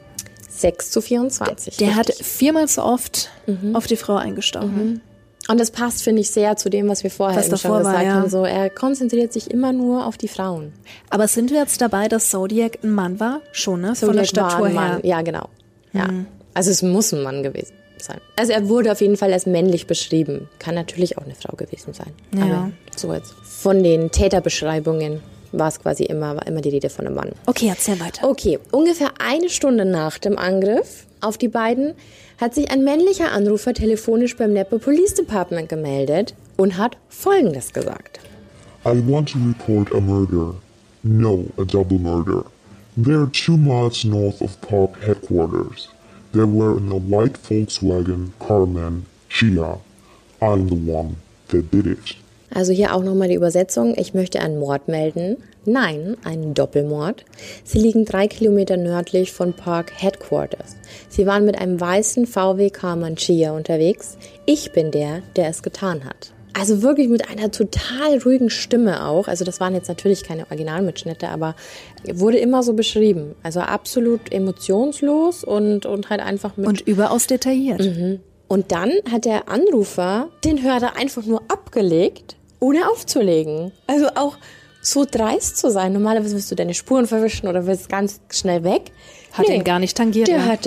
6:24. Der hat 4-mal so oft auf die Frau eingestochen. Und das passt, finde ich, sehr zu dem, was wir vorher Was eben schon davor war, gesagt ja. haben. So, er konzentriert sich immer nur auf die Frauen. Aber sind wir jetzt dabei, dass Zodiac ein Mann war? Schon, ne? Von der Zodiac war Statur ein her. Mann. Ja, genau. Ja. Also es muss ein Mann gewesen sein. Also er wurde auf jeden Fall als männlich beschrieben. Kann natürlich auch eine Frau gewesen sein. Ja. Aber so jetzt. Von den Täterbeschreibungen war es quasi war immer die Rede von einem Mann. Okay, erzähl weiter. Okay, ungefähr 1 Stunde nach dem Angriff auf die beiden hat sich ein männlicher Anrufer telefonisch beim Napa Police Department gemeldet und hat Folgendes gesagt. I want to report a murder. No, a double murder. They're 2 miles north of Park headquarters. They were in a white Volkswagen Carman Chia. I'm the one that did it. Also hier auch nochmal die Übersetzung. Ich möchte einen Mord melden. Nein, einen Doppelmord. Sie liegen 3 Kilometer nördlich von Park Headquarters. Sie waren mit einem weißen VW Carman Chia unterwegs. Ich bin der es getan hat. Also wirklich mit einer total ruhigen Stimme auch. Also das waren jetzt natürlich keine Originalmitschnitte, aber wurde immer so beschrieben. Also absolut emotionslos und halt einfach mit... Und überaus detailliert. Und dann hat der Anrufer den Hörer einfach nur abgelegt, ohne aufzulegen. Also auch so dreist zu sein. Normalerweise willst du deine Spuren verwischen oder willst ganz schnell weg. Hat ihn gar nicht tangiert. Der hat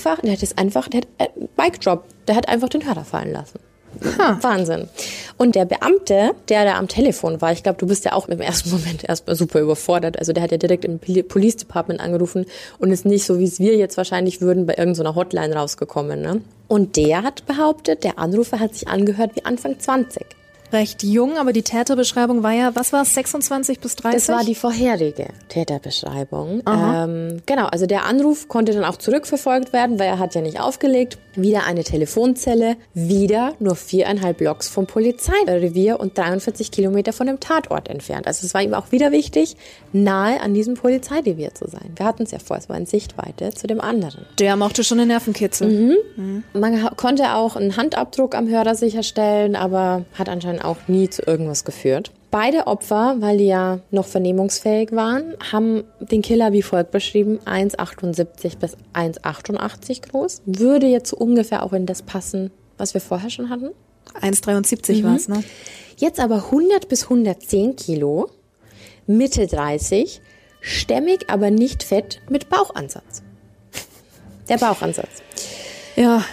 Mic Drop. Der hat einfach den Hörer fallen lassen. Wahnsinn. Und der Beamte, der da am Telefon war, ich glaube, du bist ja auch im ersten Moment erstmal super überfordert. Also der hat ja direkt im Police Department angerufen und ist nicht so, wie es wir jetzt wahrscheinlich würden, bei irgendeiner Hotline rausgekommen. Ne? Und der hat behauptet, der Anrufer hat sich angehört wie Anfang 20. Recht jung, aber die Täterbeschreibung war ja, was war es, 26 bis 30? Das war die vorherige Täterbeschreibung. Genau, also der Anruf konnte dann auch zurückverfolgt werden, weil er hat ja nicht aufgelegt. Wieder eine Telefonzelle, wieder nur 4,5 Blocks vom Polizeirevier und 43 Kilometer von dem Tatort entfernt. Also es war ihm auch wieder wichtig, nahe an diesem Polizeirevier zu sein. Wir hatten es ja vor, es war in Sichtweite zu dem anderen. Der mochte schon den Nervenkitzel. Man konnte auch einen Handabdruck am Hörer sicherstellen, aber hat anscheinend auch nie zu irgendwas geführt. Beide Opfer, weil die ja noch vernehmungsfähig waren, haben den Killer wie folgt beschrieben: 1,78 bis 1,88 groß. Würde jetzt so ungefähr auch in das passen, was wir vorher schon hatten. 1,73 war es, ne? Jetzt aber 100 bis 110 Kilo, Mitte 30, stämmig, aber nicht fett, mit Bauchansatz. Der Bauchansatz. Ja.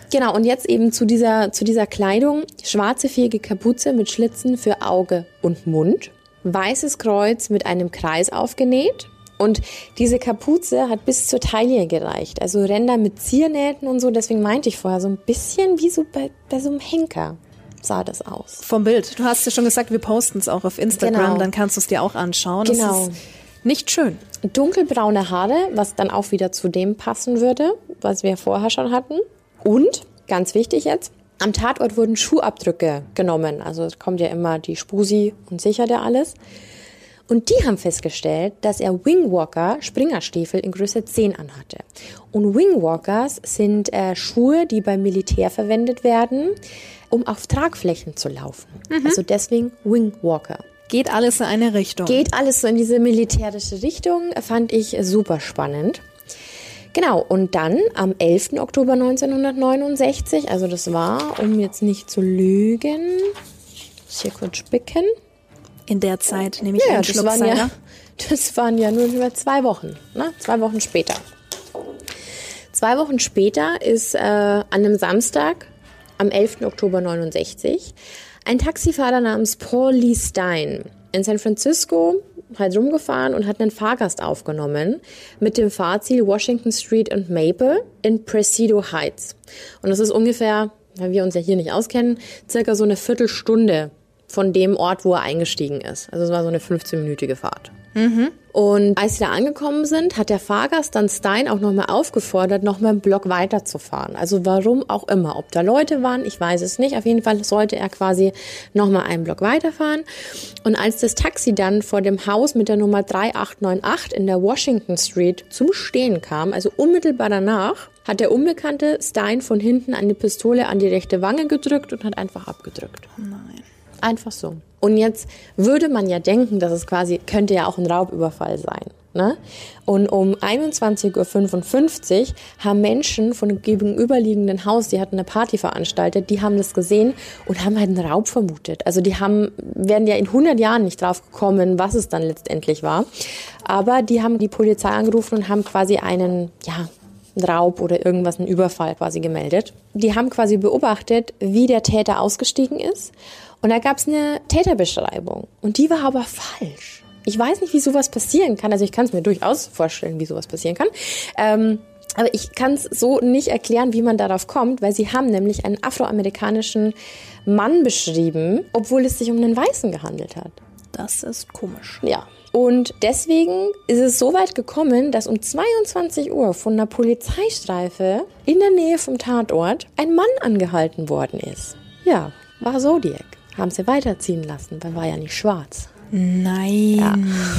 Genau, und jetzt eben zu dieser Kleidung. Schwarze fähige Kapuze mit Schlitzen für Auge und Mund. Weißes Kreuz mit einem Kreis aufgenäht. Und diese Kapuze hat bis zur Taille gereicht. Also Ränder mit Ziernähten und so. Deswegen meinte ich vorher so ein bisschen wie so bei so einem Henker sah das aus. Vom Bild. Du hast ja schon gesagt, wir posten es auch auf Instagram. Genau. Dann kannst du es dir auch anschauen. Genau. Das ist nicht schön. Dunkelbraune Haare, was dann auch wieder zu dem passen würde, was wir vorher schon hatten. Und, ganz wichtig jetzt, am Tatort wurden Schuhabdrücke genommen. Also es kommt ja immer die Spusi und sichert ja alles. Und die haben festgestellt, dass er Wingwalker Springerstiefel in Größe 10 anhatte. Und Wingwalkers sind Schuhe, die beim Militär verwendet werden, um auf Tragflächen zu laufen. Also deswegen Wingwalker. Geht alles in eine Richtung. Geht alles so in diese militärische Richtung, fand ich super spannend. Genau, und dann am 11. Oktober 1969, also das war, um jetzt nicht zu lügen, muss hier kurz spicken. In der Zeit nehme ich einen Schluck Cider. Das waren ja nur über 2 Wochen, ne? 2 Wochen später. 2 Wochen später ist an einem Samstag, am 11. Oktober 69, ein Taxifahrer namens Paul Lee Stein in San Francisco halt rumgefahren und hat einen Fahrgast aufgenommen mit dem Fahrziel Washington Street und Maple in Presidio Heights. Und das ist ungefähr, weil wir uns ja hier nicht auskennen, circa so eine Viertelstunde von dem Ort, wo er eingestiegen ist. Also es war so eine 15-minütige Fahrt. Und als sie da angekommen sind, hat der Fahrgast dann Stein auch nochmal aufgefordert, nochmal einen Block weiterzufahren. Also warum auch immer. Ob da Leute waren, ich weiß es nicht. Auf jeden Fall sollte er quasi nochmal einen Block weiterfahren. Und als das Taxi dann vor dem Haus mit der Nummer 3898 in der Washington Street zum Stehen kam, also unmittelbar danach, hat der Unbekannte Stein von hinten eine Pistole an die rechte Wange gedrückt und hat einfach abgedrückt. Nein. Einfach so. Und jetzt würde man ja denken, dass es quasi, könnte ja auch ein Raubüberfall sein. Ne? Und um 21.55 Uhr haben Menschen von dem gegenüberliegenden Haus, die hatten eine Party veranstaltet, die haben das gesehen und haben halt einen Raub vermutet. Also wären ja in 100 Jahren nicht drauf gekommen, was es dann letztendlich war. Aber die haben die Polizei angerufen und haben quasi einen Raub oder irgendwas, einen Überfall quasi gemeldet. Die haben quasi beobachtet, wie der Täter ausgestiegen ist. Und da gab es eine Täterbeschreibung. Und die war aber falsch. Ich weiß nicht, wie sowas passieren kann. Also ich kann es mir durchaus vorstellen, wie sowas passieren kann. Aber ich kann es so nicht erklären, wie man darauf kommt, weil sie haben nämlich einen afroamerikanischen Mann beschrieben, obwohl es sich um einen Weißen gehandelt hat. Das ist komisch. Ja. Und deswegen ist es so weit gekommen, dass um 22 Uhr von einer Polizeistreife in der Nähe vom Tatort ein Mann angehalten worden ist. Ja, war Zodiac. Haben sie weiterziehen lassen, weil war ja nicht schwarz. Nein. Ja.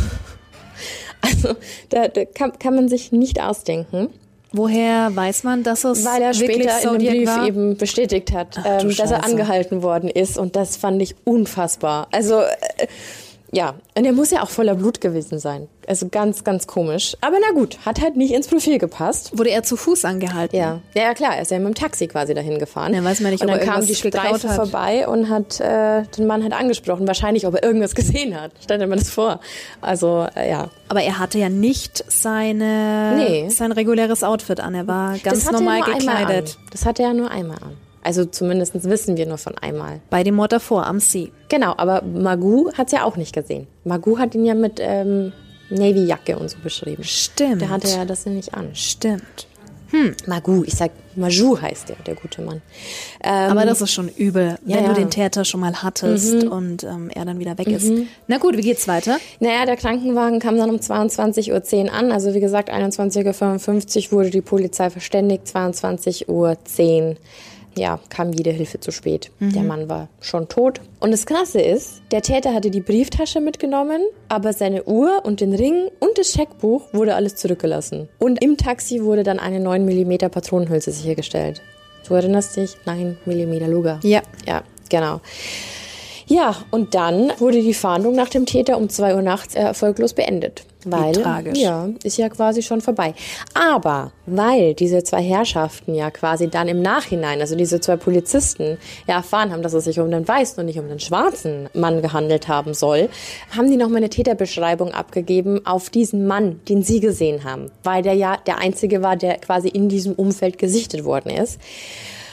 Also da kann man sich nicht ausdenken. Woher weiß man, dass es weil er wirklich später in einem Zodiac Brief war? eben bestätigt hat, dass er angehalten worden ist. Und das fand ich unfassbar. Also ja, und er muss ja auch voller Blut gewesen sein. Also ganz, ganz komisch. Aber na gut, hat halt nicht ins Profil gepasst. Wurde er zu Fuß angehalten? Ja klar, er ist ja mit dem Taxi quasi dahin gefahren. Ja, weiß man nicht, und ob dann er kam die Streife vorbei und hat den Mann halt angesprochen. Wahrscheinlich, ob er irgendwas gesehen hat. Stell dir mal das vor. Also, ja. Aber er hatte ja nicht sein reguläres Outfit an. Er war ganz normal gekleidet. Das hatte er nur einmal an. Also zumindest wissen wir nur von einmal. Bei dem Mord davor, am See. Genau, aber Magoo hat es ja auch nicht gesehen. Magoo hat ihn ja mit Navy-Jacke und so beschrieben. Stimmt. Der hatte ja das nicht an. Stimmt. Magoo, ich sag Majou heißt der gute Mann. Aber das ist schon übel, wenn du den Täter schon mal hattest und er dann wieder weg ist. Na gut, wie geht's weiter? Naja, der Krankenwagen kam dann um 22.10 Uhr an. Also wie gesagt, 21.55 Uhr wurde die Polizei verständigt, 22.10 Uhr. Ja, kam jede Hilfe zu spät. Der Mann war schon tot. Und das Krasse ist, der Täter hatte die Brieftasche mitgenommen, aber seine Uhr und den Ring und das Scheckbuch wurde alles zurückgelassen. Und im Taxi wurde dann eine 9 mm Patronenhülse sichergestellt. Du erinnerst dich? 9 mm Luger. Ja. Ja, genau. Ja, und dann wurde die Fahndung nach dem Täter um 2 Uhr nachts erfolglos beendet. Weil, tragisch. Ja, ist ja quasi schon vorbei. Aber weil diese 2 Herrschaften ja quasi dann im Nachhinein, also diese 2 Polizisten, ja erfahren haben, dass es sich um den weißen und nicht um den schwarzen Mann gehandelt haben soll, haben die nochmal eine Täterbeschreibung abgegeben auf diesen Mann, den sie gesehen haben. Weil der ja der Einzige war, der quasi in diesem Umfeld gesichtet worden ist.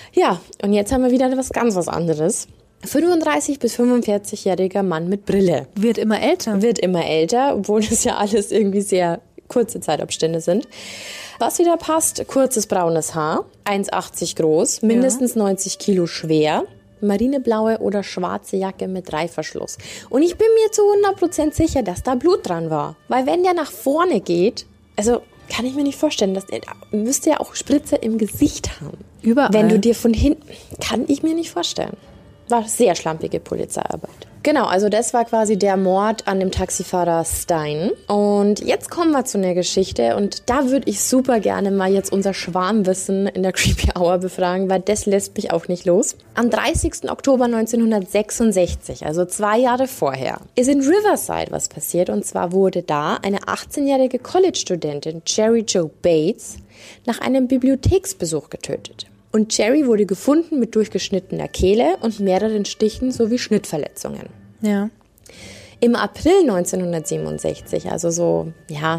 Ja, und jetzt haben wir wieder was anderes. 35- bis 45-jähriger Mann mit Brille. Wird immer älter, obwohl das ja alles irgendwie sehr kurze Zeitabstände sind. Was wieder passt, kurzes braunes Haar, 1,80 groß, mindestens 90 Kilo schwer, marineblaue oder schwarze Jacke mit Reißverschluss. Und ich bin mir zu 100% sicher, dass da Blut dran war. Weil wenn der nach vorne geht, also kann ich mir nicht vorstellen, dass er müsste ja auch Spritze im Gesicht haben. Überall. Wenn du dir von hinten, kann ich mir nicht vorstellen. War sehr schlampige Polizeiarbeit. Genau, also das war quasi der Mord an dem Taxifahrer Stein. Und jetzt kommen wir zu einer Geschichte und da würde ich super gerne mal jetzt unser Schwarmwissen in der Creepy Hour befragen, weil das lässt mich auch nicht los. Am 30. Oktober 1966, also 2 Jahre vorher, ist in Riverside was passiert. Und zwar wurde da eine 18-jährige College-Studentin, Jerry Jo Bates, nach einem Bibliotheksbesuch getötet. Und Jerry wurde gefunden mit durchgeschnittener Kehle und mehreren Stichen sowie Schnittverletzungen. Ja. Im April 1967, also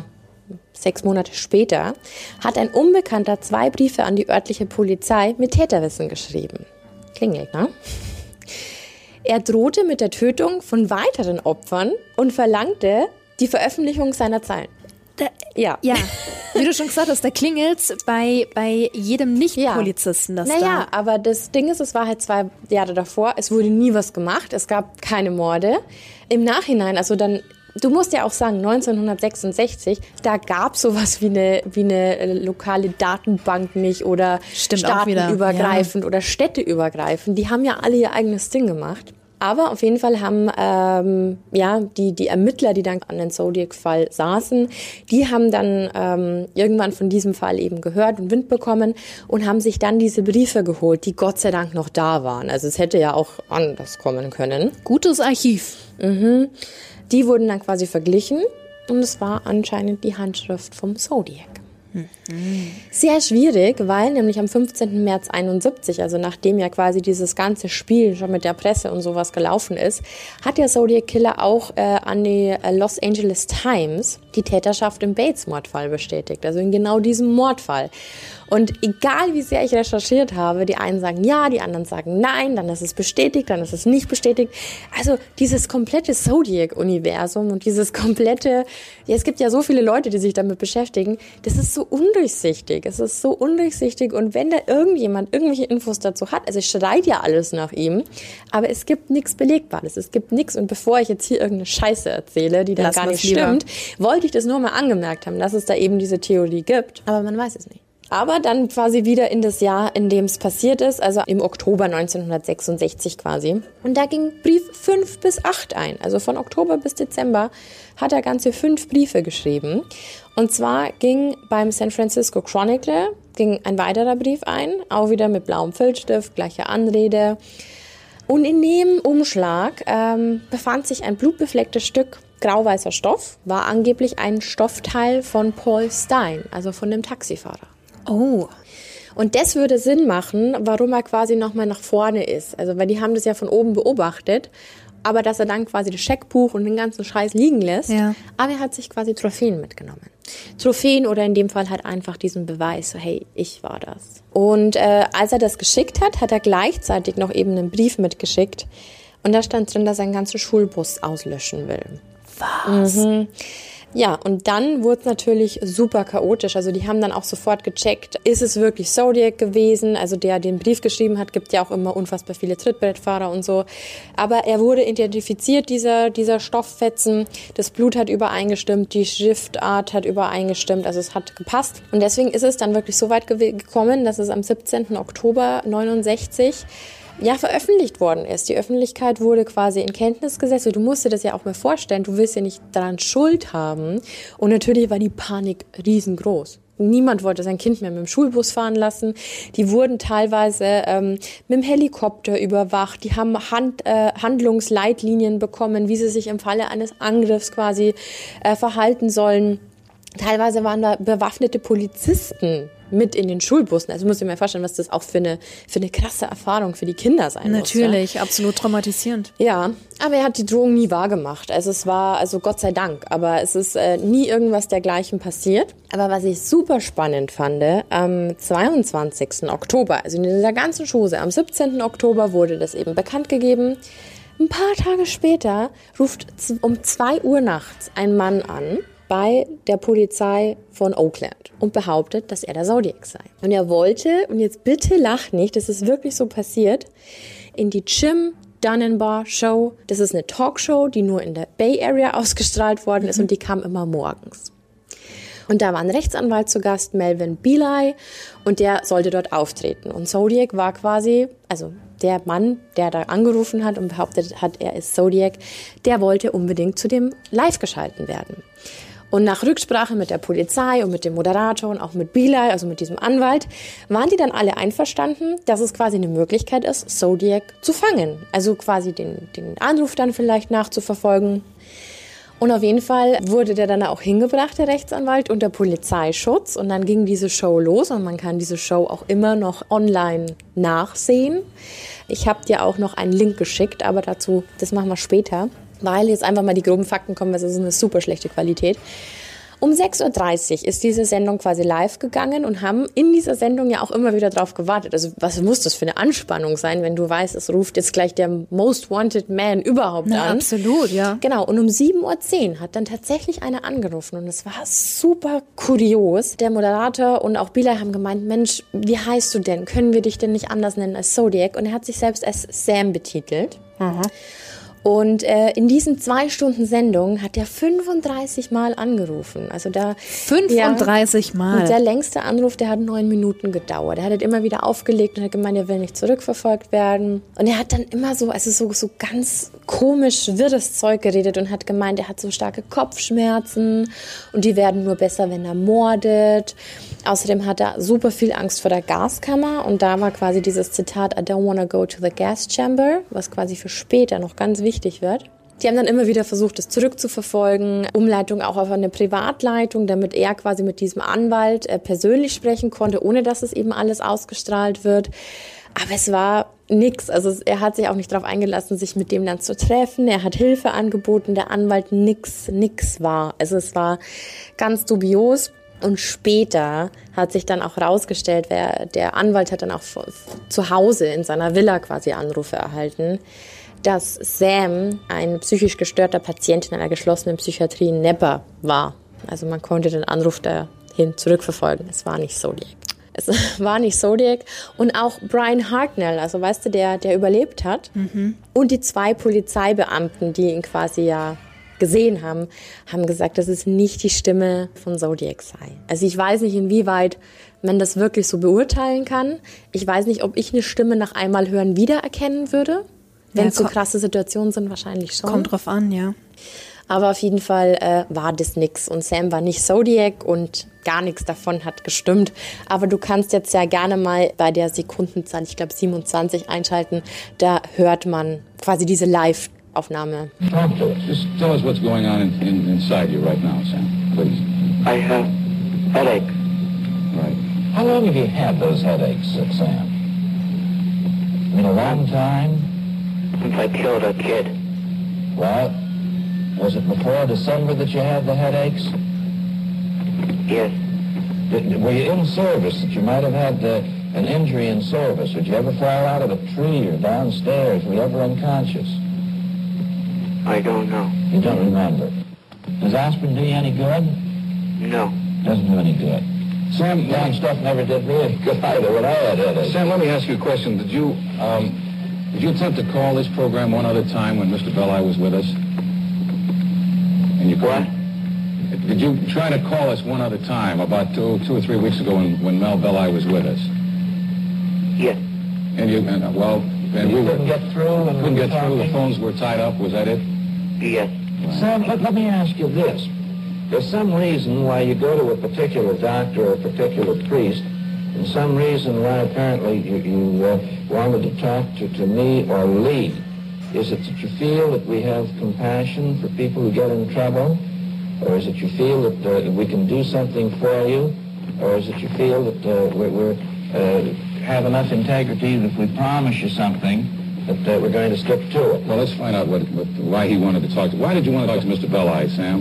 6 Monate später, hat ein Unbekannter 2 Briefe an die örtliche Polizei mit Täterwissen geschrieben. Klingelt, ne? Er drohte mit der Tötung von weiteren Opfern und verlangte die Veröffentlichung seiner Zeilen. Ja. Wie du schon gesagt hast, da klingelt's bei jedem Nicht-Polizisten. Aber das Ding ist, es war halt 2 Jahre davor, es wurde nie was gemacht, es gab keine Morde. Im Nachhinein, also dann, du musst ja auch sagen, 1966, da gab es sowas wie eine lokale Datenbank nicht oder staatenübergreifend oder städteübergreifend. Die haben ja alle ihr eigenes Ding gemacht. Aber auf jeden Fall haben die Ermittler, die dann an den Zodiac-Fall saßen, die haben dann irgendwann von diesem Fall eben gehört und Wind bekommen und haben sich dann diese Briefe geholt, die Gott sei Dank noch da waren. Also es hätte ja auch anders kommen können. Gutes Archiv. Die wurden dann quasi verglichen und es war anscheinend die Handschrift vom Zodiac. Sehr schwierig, weil nämlich am 15. März 71, also nachdem ja quasi dieses ganze Spiel schon mit der Presse und sowas gelaufen ist, hat der Zodiac Killer auch an die Los Angeles Times die Täterschaft im Bates-Mordfall bestätigt, also in genau diesem Mordfall. Und egal wie sehr ich recherchiert habe, die einen sagen ja, die anderen sagen nein, dann ist es bestätigt, dann ist es nicht bestätigt. Also dieses komplette Zodiac-Universum und dieses komplette, es gibt ja so viele Leute, die sich damit beschäftigen, das ist so undurchsichtig. Es ist so undurchsichtig und wenn da irgendjemand irgendwelche Infos dazu hat, also es schreit ja alles nach ihm, aber es gibt nichts Belegbares, es gibt nichts. Und bevor ich jetzt hier irgendeine Scheiße erzähle, die dann gar nicht stimmt, wollte ich das nur mal angemerkt haben, dass es da eben diese Theorie gibt, aber man weiß es nicht. Aber dann quasi wieder in das Jahr, in dem es passiert ist, also im Oktober 1966 quasi. Und da ging Brief 5 bis 8 ein. Also von Oktober bis Dezember hat er ganze 5 Briefe geschrieben. Und zwar ging beim San Francisco Chronicle ging ein weiterer Brief ein, auch wieder mit blauem Filzstift, gleiche Anrede. Und in dem Umschlag befand sich ein blutbeflecktes Stück grauweißer Stoff, war angeblich ein Stoffteil von Paul Stein, also von dem Taxifahrer. Oh. Und das würde Sinn machen, warum er quasi nochmal nach vorne ist. Also, weil die haben das ja von oben beobachtet, aber dass er dann quasi das Scheckbuch und den ganzen Scheiß liegen lässt. Ja. Aber er hat sich quasi Trophäen mitgenommen. Trophäen oder in dem Fall halt einfach diesen Beweis, so hey, ich war das. Und als er das geschickt hat, hat er gleichzeitig noch eben einen Brief mitgeschickt. Und da stand drin, dass er einen ganzen Schulbus auslöschen will. Was? Ja, und dann wurde es natürlich super chaotisch. Also die haben dann auch sofort gecheckt, ist es wirklich Zodiac gewesen? Also der den Brief geschrieben hat, gibt ja auch immer unfassbar viele Trittbrettfahrer und so. Aber er wurde identifiziert, dieser Stofffetzen. Das Blut hat übereingestimmt, die Schriftart hat übereingestimmt, also es hat gepasst. Und deswegen ist es dann wirklich so weit gekommen, dass es am 17. Oktober 69 veröffentlicht worden ist. Die Öffentlichkeit wurde quasi in Kenntnis gesetzt. Du musst dir das ja auch mal vorstellen. Du willst ja nicht daran Schuld haben. Und natürlich war die Panik riesengroß. Niemand wollte sein Kind mehr mit dem Schulbus fahren lassen. Die wurden teilweise mit dem Helikopter überwacht. Die haben Handlungsleitlinien bekommen, wie sie sich im Falle eines Angriffs quasi verhalten sollen. Teilweise waren da bewaffnete Polizisten mit in den Schulbussen. Also muss ich mir vorstellen, was das auch für eine krasse Erfahrung für die Kinder sein muss. Natürlich, absolut traumatisierend. Ja, aber er hat die Drohung nie wahrgemacht. Also es war, Gott sei Dank, aber es ist nie irgendwas dergleichen passiert. Aber was ich super spannend fand, am 22. Oktober, also in dieser ganzen Chose, am 17. Oktober wurde das eben bekannt gegeben. Ein paar Tage später ruft um 2 Uhr nachts ein Mann an bei der Polizei von Oakland und behauptet, dass er der Zodiac sei. Und er wollte, und jetzt bitte lach nicht, das ist wirklich so passiert, in die Jim Dunbar Show. Das ist eine Talkshow, die nur in der Bay Area ausgestrahlt worden ist und die kam immer morgens. Und da war ein Rechtsanwalt zu Gast, Melvin Belay, und der sollte dort auftreten. Und Zodiac war quasi, also der Mann, der da angerufen hat und behauptet hat, er ist Zodiac, der wollte unbedingt zu dem live geschalten werden. Und nach Rücksprache mit der Polizei und mit dem Moderator und auch mit Belay, also mit diesem Anwalt, waren die dann alle einverstanden, dass es quasi eine Möglichkeit ist, Zodiac zu fangen. Also quasi den Anruf dann vielleicht nachzuverfolgen. Und auf jeden Fall wurde der dann auch hingebracht, der Rechtsanwalt, unter Polizeischutz. Und dann ging diese Show los und man kann diese Show auch immer noch online nachsehen. Ich habe dir auch noch einen Link geschickt, aber dazu, das machen wir später. Weil jetzt einfach mal die groben Fakten kommen, weil es ist eine super schlechte Qualität. Um 6.30 Uhr ist diese Sendung quasi live gegangen und haben in dieser Sendung ja auch immer wieder drauf gewartet. Also was muss das für eine Anspannung sein, wenn du weißt, es ruft jetzt gleich der Most Wanted Man überhaupt an. Absolut, ja. Genau, und um 7.10 Uhr hat dann tatsächlich einer angerufen und es war super kurios. Der Moderator und auch Belay haben gemeint, Mensch, wie heißt du denn? Können wir dich denn nicht anders nennen als Zodiac? Und er hat sich selbst als Sam betitelt. Aha. Und in diesen 2 Stunden Sendung hat er 35 Mal angerufen. Also da 35 Mal. Und der längste Anruf, der hat 9 Minuten gedauert. Er hat halt immer wieder aufgelegt und hat gemeint, er will nicht zurückverfolgt werden. Und er hat dann immer so ganz komisch wirres Zeug geredet und hat gemeint, er hat so starke Kopfschmerzen und die werden nur besser, wenn er mordet. Außerdem hat er super viel Angst vor der Gaskammer und da war quasi dieses Zitat, I don't wanna go to the gas chamber, was quasi für später noch ganz wichtig wird. Die haben dann immer wieder versucht, es zurückzuverfolgen, Umleitung auch auf eine Privatleitung, damit er quasi mit diesem Anwalt persönlich sprechen konnte, ohne dass es eben alles ausgestrahlt wird. Aber es war nix. Also er hat sich auch nicht darauf eingelassen, sich mit dem dann zu treffen. Er hat Hilfe angeboten, der Anwalt nix war. Also es war ganz dubios. Und später hat sich dann auch rausgestellt, der Anwalt hat dann auch zu Hause in seiner Villa quasi Anrufe erhalten, dass Sam ein psychisch gestörter Patient in einer geschlossenen Psychiatrie in Napa war. Also man konnte den Anruf dahin zurückverfolgen. Es war nicht Zodiac. Es war nicht Zodiac. Und auch Brian Hartnell, also weißt du, der überlebt hat. Mhm. Und die 2 Polizeibeamten, die ihn quasi ja gesehen haben gesagt, dass es nicht die Stimme von Zodiac sei. Also ich weiß nicht, inwieweit man das wirklich so beurteilen kann. Ich weiß nicht, ob ich eine Stimme nach einmal hören wiedererkennen würde. Wenn es so krasse Situationen sind, wahrscheinlich schon. Kommt drauf an, ja. Aber auf jeden Fall war das nix. Und Sam war nicht Zodiac und gar nichts davon hat gestimmt. Aber du kannst jetzt ja gerne mal bei der Sekundenzahl, ich glaube 27, einschalten. Da hört man quasi diese Live-Aufnahme. Talk to us. Just tell us what's going on inside you right now, Sam, please. I have headache. Right. How long have you had those headaches, Sam? In a long time? Since I killed a kid. Well, was it before December that you had the headaches? Yes. Were you in service that you might have had an injury in service? Did you ever fall out of a tree or downstairs? Were you ever unconscious? I don't know. You don't remember. Does aspirin do you any good? No. Doesn't do any good. Sam, that stuff never did really good either when I had headaches. Sam, let me ask you a question. Did you attempt to call this program one other time when Mr. Belli was with us? And you What? Did you try to call us one other time about two or 3 weeks ago when Mel Belli was with us? Yes. And you, and we couldn't get through. Couldn't get through. The phones were tied up. Was that it? Yes. Sam, let me ask you this. There's some reason why you go to a particular doctor or a particular priest, and some reason why apparently you wanted to talk to me or Lee. Is it that you feel that we have compassion for people who get in trouble? Or is it you feel that we can do something for you? Or is it you feel that we're have enough integrity that if we promise you something, that we're going to stick to it? Well, let's find out why he wanted to talk to. Why did you want to talk to Mr. Belli, Sam?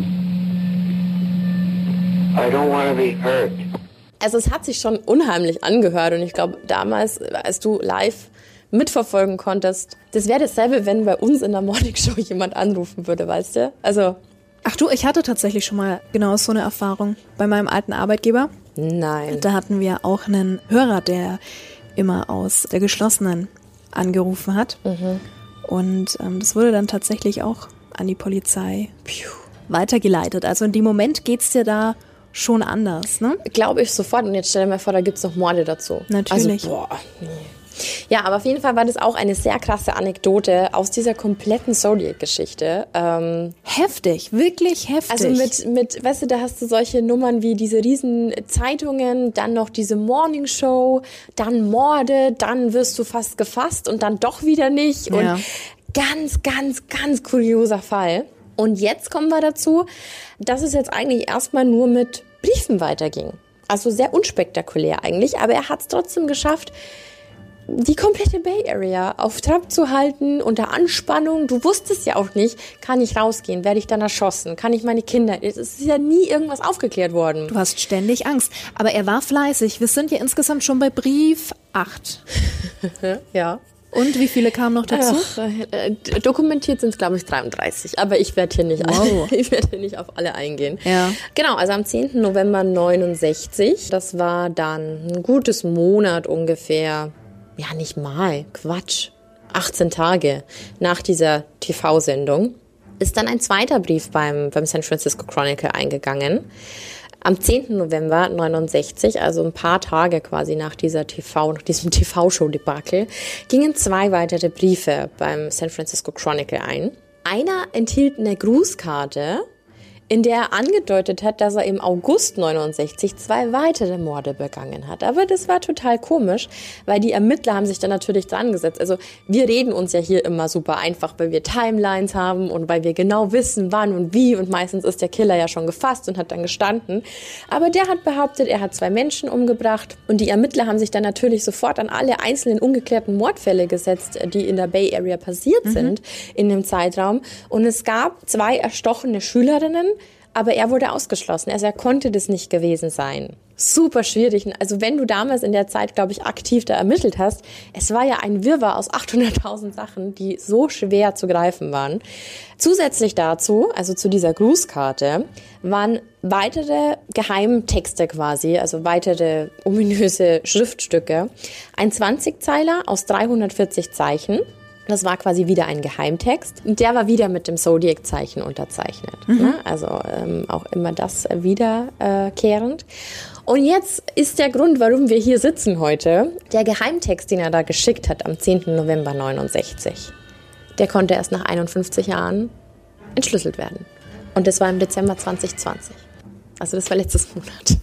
I don't want to be hurt. Also es hat sich schon unheimlich angehört und ich glaube damals, als du live mitverfolgen konntest, das wäre dasselbe, wenn bei uns in der Morningshow jemand anrufen würde, weißt du? Also Ach du, ich hatte tatsächlich schon mal genau so eine Erfahrung bei meinem alten Arbeitgeber. nein. Da hatten wir auch einen Hörer, der immer aus der geschlossenen angerufen hat. Und das wurde dann tatsächlich auch an die Polizei weitergeleitet. Also in dem Moment geht's dir da schon anders, ne? Glaube ich sofort. Und jetzt stell dir mal vor, da gibt's noch Morde dazu. Natürlich. Also, boah, nee. Ja, aber auf jeden Fall war das auch eine sehr krasse Anekdote aus dieser kompletten Zodiac-Geschichte. Heftig, wirklich heftig. Also mit, weißt du, da hast du solche Nummern wie diese riesen Zeitungen, dann noch diese Morningshow, dann Morde, dann wirst du fast gefasst und dann doch wieder nicht. Ja. Und ganz, ganz, ganz kurioser Fall. Und jetzt kommen wir dazu, dass es jetzt eigentlich erstmal nur mit Briefen weiterging. Also sehr unspektakulär eigentlich, aber er hat es trotzdem geschafft, die komplette Bay Area auf Trab zu halten, unter Anspannung. Du wusstest ja auch nicht, kann ich rausgehen, werde ich dann erschossen, kann ich meine Kinder... Es ist ja nie irgendwas aufgeklärt worden. Du hast ständig Angst. Aber er war fleißig. Wir sind ja insgesamt schon bei Brief 8. Ja. Und wie viele kamen noch dazu? Ach, dokumentiert sind es, glaube ich, 33. Aber ich werde hier nicht, ich werde hier nicht auf alle eingehen. Ja. Genau, also am 10. November 69, das war dann ein gutes Monat ungefähr, ja nicht mal, Quatsch, 18 Tage nach dieser TV-Sendung, ist dann ein zweiter Brief beim San Francisco Chronicle eingegangen. Am 10. November 69, also ein paar Tage quasi nach diesem TV-Show-Debakel, gingen 2 weitere Briefe beim San Francisco Chronicle ein. Einer enthielt eine Grußkarte, in der er angedeutet hat, dass er im August 69 2 weitere Morde begangen hat. Aber das war total komisch, weil die Ermittler haben sich dann natürlich dran gesetzt. Also wir reden uns ja hier immer super einfach, weil wir Timelines haben und weil wir genau wissen, wann und wie. Und meistens ist der Killer ja schon gefasst und hat dann gestanden. Aber der hat behauptet, er hat 2 Menschen umgebracht. Und die Ermittler haben sich dann natürlich sofort an alle einzelnen ungeklärten Mordfälle gesetzt, die in der Bay Area passiert sind in dem Zeitraum. Und es gab 2 erstochene Schülerinnen, aber er wurde ausgeschlossen. Also er konnte das nicht gewesen sein. Super schwierig. Also wenn du damals in der Zeit, glaube ich, aktiv da ermittelt hast, es war ja ein Wirrwarr aus 800.000 Sachen, die so schwer zu greifen waren. Zusätzlich dazu, also zu dieser Grußkarte, waren weitere Geheimtexte quasi, also weitere ominöse Schriftstücke. Ein 20-Zeiler aus 340 Zeichen. Das war quasi wieder ein Geheimtext. Und der war wieder mit dem Zodiac-Zeichen unterzeichnet. Ne? Also auch immer das wiederkehrend. Und jetzt ist der Grund, warum wir hier sitzen heute, der Geheimtext, den er da geschickt hat am 10. November 69. Der konnte erst nach 51 Jahren entschlüsselt werden. Und das war im Dezember 2020. Also das war letztes Monat.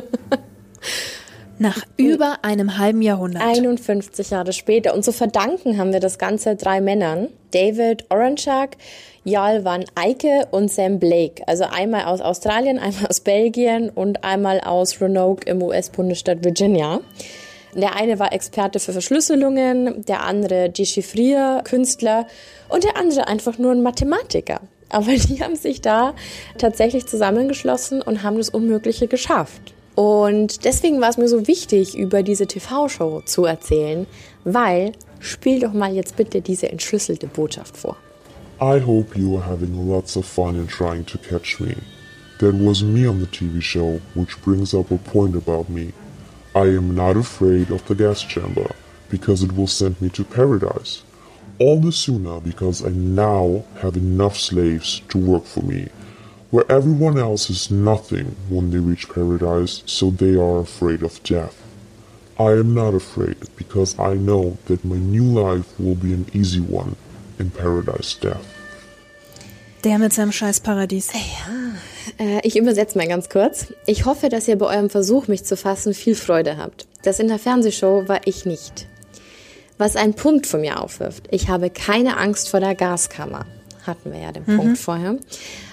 Nach über einem halben Jahrhundert. 51 Jahre später. Und zu verdanken haben wir das Ganze 3 Männern. David Oranchak, Jarl van Eyck und Sam Blake. Also einmal aus Australien, einmal aus Belgien und einmal aus Roanoke im US-Bundesstaat Virginia. Der eine war Experte für Verschlüsselungen, der andere Dechiffrierkünstler und der andere einfach nur ein Mathematiker. Aber die haben sich da tatsächlich zusammengeschlossen und haben das Unmögliche geschafft. Und deswegen war es mir so wichtig, über diese TV-Show zu erzählen, weil, spiel doch mal jetzt bitte diese entschlüsselte Botschaft vor. I hope you are having lots of fun in trying to catch me. That was me on the TV show, which brings up a point about me. I am not afraid of the gas chamber, because it will send me to paradise. All the sooner because I now have enough slaves to work for me, where everyone else is nothing when they reach paradise, so they are afraid of death. I am not afraid because I know that my new life will be an easy one in paradise death. Der mit seinem Scheißparadies. Ich übersetze mal ganz kurz. Ich hoffe, dass ihr bei eurem Versuch, mich zu fassen, viel Freude habt. Das in der Fernsehshow war ich nicht. Was einen Punkt von mir aufwirft. Ich habe keine Angst vor der Gaskammer. Hatten wir ja den Punkt vorher.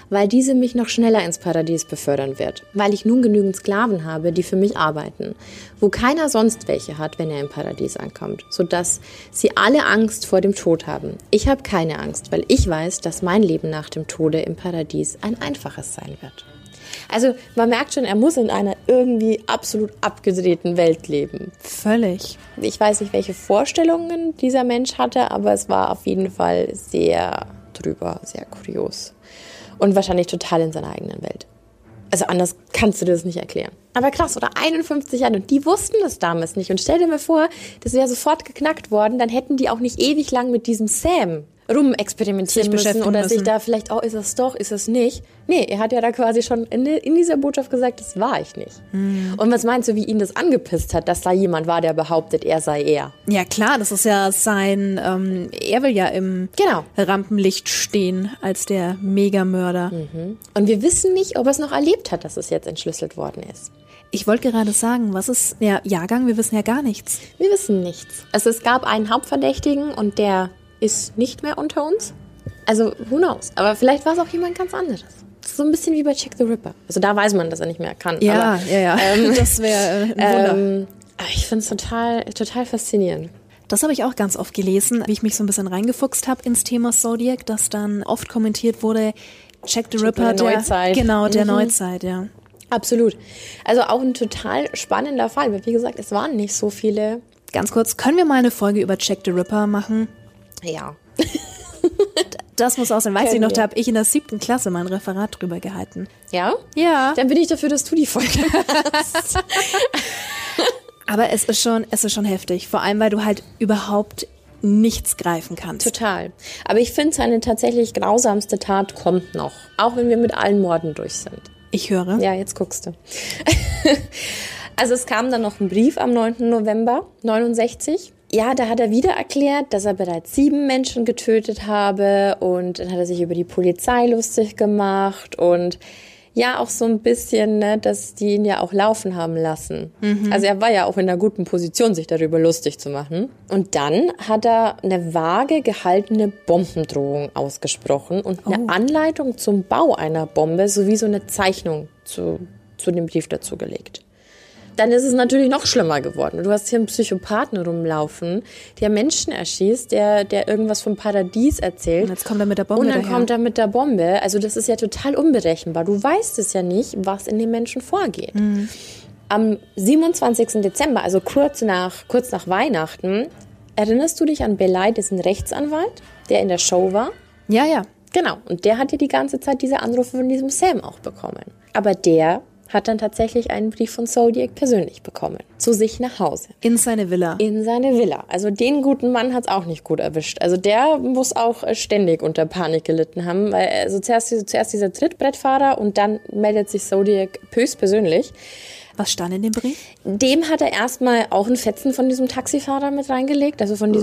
weil diese mich noch schneller ins Paradies befördern wird. Weil ich nun genügend Sklaven habe, die für mich arbeiten. Wo keiner sonst welche hat, wenn er im Paradies ankommt. Sodass sie alle Angst vor dem Tod haben. Ich habe keine Angst, weil ich weiß, dass mein Leben nach dem Tode im Paradies ein einfaches sein wird. Also man merkt schon, er muss in einer irgendwie absolut abgedrehten Welt leben. Völlig. Ich weiß nicht, welche Vorstellungen dieser Mensch hatte, aber es war auf jeden Fall sehr drüber, sehr kurios. Und wahrscheinlich total in seiner eigenen Welt. Also anders kannst du dir das nicht erklären. Aber krass, oder 51 Jahre, und die wussten das damals nicht. Und stell dir mal vor, das wäre sofort geknackt worden, dann hätten die auch nicht ewig lang mit diesem Sam rumexperimentieren müssen oder sich da vielleicht, ist es doch, ist es nicht. Nee, er hat ja da quasi schon in dieser Botschaft gesagt, das war ich nicht. Und was meinst du, wie ihn das angepisst hat, dass da jemand war, der behauptet, er sei er? Ja klar, das ist ja sein, er will ja im Rampenlicht stehen als der Megamörder. Und wir wissen nicht, ob er es noch erlebt hat, dass es jetzt entschlüsselt worden ist. Ich wollte gerade sagen, was ist der Jahrgang? Wir wissen ja gar nichts. Wir wissen nichts. Also es gab einen Hauptverdächtigen und der ist nicht mehr unter uns. Also, who knows? Aber vielleicht war es auch jemand ganz anderes. Das ist so ein bisschen wie bei Jack the Ripper. Also da weiß man, dass er nicht mehr kann. Ja, aber, das wäre ein Wunder. Ich finde es total faszinierend. Das habe ich auch ganz oft gelesen, wie ich mich so ein bisschen reingefuchst habe ins Thema Zodiac, dass dann oft kommentiert wurde, Jack the Ripper, der Neuzeit. Genau, der Neuzeit, ja. Absolut. Also auch ein total spannender Fall, weil wie gesagt, es waren nicht so viele. Ganz kurz, können wir mal eine Folge über Jack the Ripper machen? Ja. Das muss auch sein. Weiß ich noch, da habe ich in der 7. Klasse mein Referat drüber gehalten. Ja? Ja. Dann bin ich dafür, dass du die Folge hast. Aber es ist schon heftig. Vor allem, weil du halt überhaupt nichts greifen kannst. Total. Aber ich finde, seine tatsächlich grausamste Tat kommt noch. Auch wenn wir mit allen Morden durch sind. Ich höre. Ja, jetzt guckst du. Also es kam dann noch ein Brief am 9. November 69. Ja, da hat er wieder erklärt, dass er bereits 7 Menschen getötet habe und dann hat er sich über die Polizei lustig gemacht und ja auch so ein bisschen, ne, dass die ihn ja auch laufen haben lassen. Also er war ja auch in einer guten Position, sich darüber lustig zu machen. Und dann hat er eine vage gehaltene Bombendrohung ausgesprochen und eine Anleitung zum Bau einer Bombe sowie so eine Zeichnung zu dem Brief dazu gelegt. Dann ist es natürlich noch schlimmer geworden. Du hast hier einen Psychopathen rumlaufen, der Menschen erschießt, der irgendwas vom Paradies erzählt. Und jetzt kommt er mit der Bombe Und dann kommt er mit der Bombe. Also das ist ja total unberechenbar. Du weißt es ja nicht, was in den Menschen vorgeht. Am 27. Dezember, also kurz nach Weihnachten, erinnerst du dich an Belay, diesen Rechtsanwalt, der in der Show war? Ja, ja. Genau. Und der hat ja die ganze Zeit diese Anrufe von diesem Sam auch bekommen. Aber der hat dann tatsächlich einen Brief von Zodiac persönlich bekommen. Zu sich nach Hause. In seine Villa. In seine Villa. Also den guten Mann hat's auch nicht gut erwischt. Also der muss auch ständig unter Panik gelitten haben, weil also zuerst dieser Trittbrettfahrer und dann meldet sich Zodiac höchstpersönlich. Was stand in dem Brief? Dem hat er erstmal auch einen Fetzen von diesem Taxifahrer mit reingelegt, also von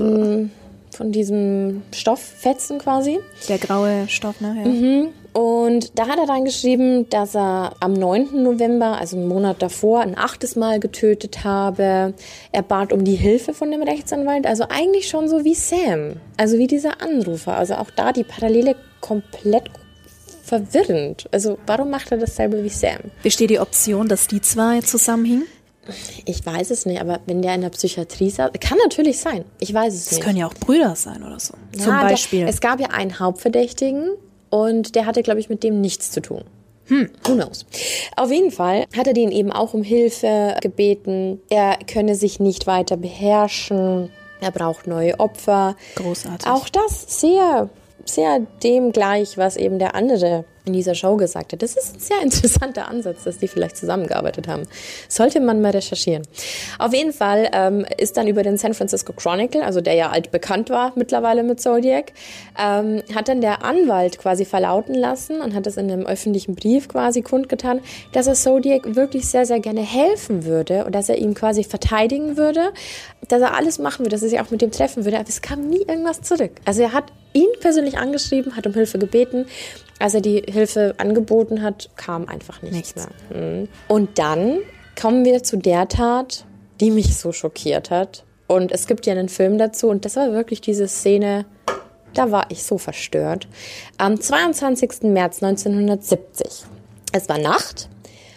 diesem Stofffetzen quasi. Der graue Stoff, ne? Ja. Und da hat er dann geschrieben, dass er am 9. November, also einen Monat davor, ein 8. Mal getötet habe. Er bat um die Hilfe von dem Rechtsanwalt, also eigentlich schon so wie Sam, also wie dieser Anrufer. Also auch da die Parallele komplett verwirrend. Also warum macht er dasselbe wie Sam? Besteht die Option, dass die zwei zusammenhingen? Ich weiß es nicht, aber wenn der in der Psychiatrie saß, kann natürlich sein. Ich weiß es nicht. Das können ja auch Brüder sein oder so. Zum Beispiel. Es gab ja einen Hauptverdächtigen und der hatte, glaube ich, mit dem nichts zu tun. Who knows? Auf jeden Fall hat er den eben auch um Hilfe gebeten. Er könne sich nicht weiter beherrschen. Er braucht neue Opfer. Großartig. Auch das sehr, sehr dem gleich, was eben der andere in dieser Show gesagt hat. Das ist ein sehr interessanter Ansatz, dass die vielleicht zusammengearbeitet haben. Sollte man mal recherchieren. Auf jeden Fall ist dann über den San Francisco Chronicle, also der ja altbekannt war mittlerweile mit Zodiac, hat dann der Anwalt quasi verlauten lassen und hat das in einem öffentlichen Brief quasi kundgetan, dass er Zodiac wirklich sehr, sehr gerne helfen würde und dass er ihn quasi verteidigen würde, dass er alles machen würde, dass er sich auch mit dem treffen würde, aber es kam nie irgendwas zurück. Also er hat ihn persönlich angeschrieben, hat um Hilfe gebeten. Als er die Hilfe angeboten hat, kam einfach nichts mehr. Und dann kommen wir zu der Tat, die mich so schockiert hat. Und es gibt ja einen Film dazu und das war wirklich diese Szene, Da war ich so verstört. Am 22. März 1970. Es war Nacht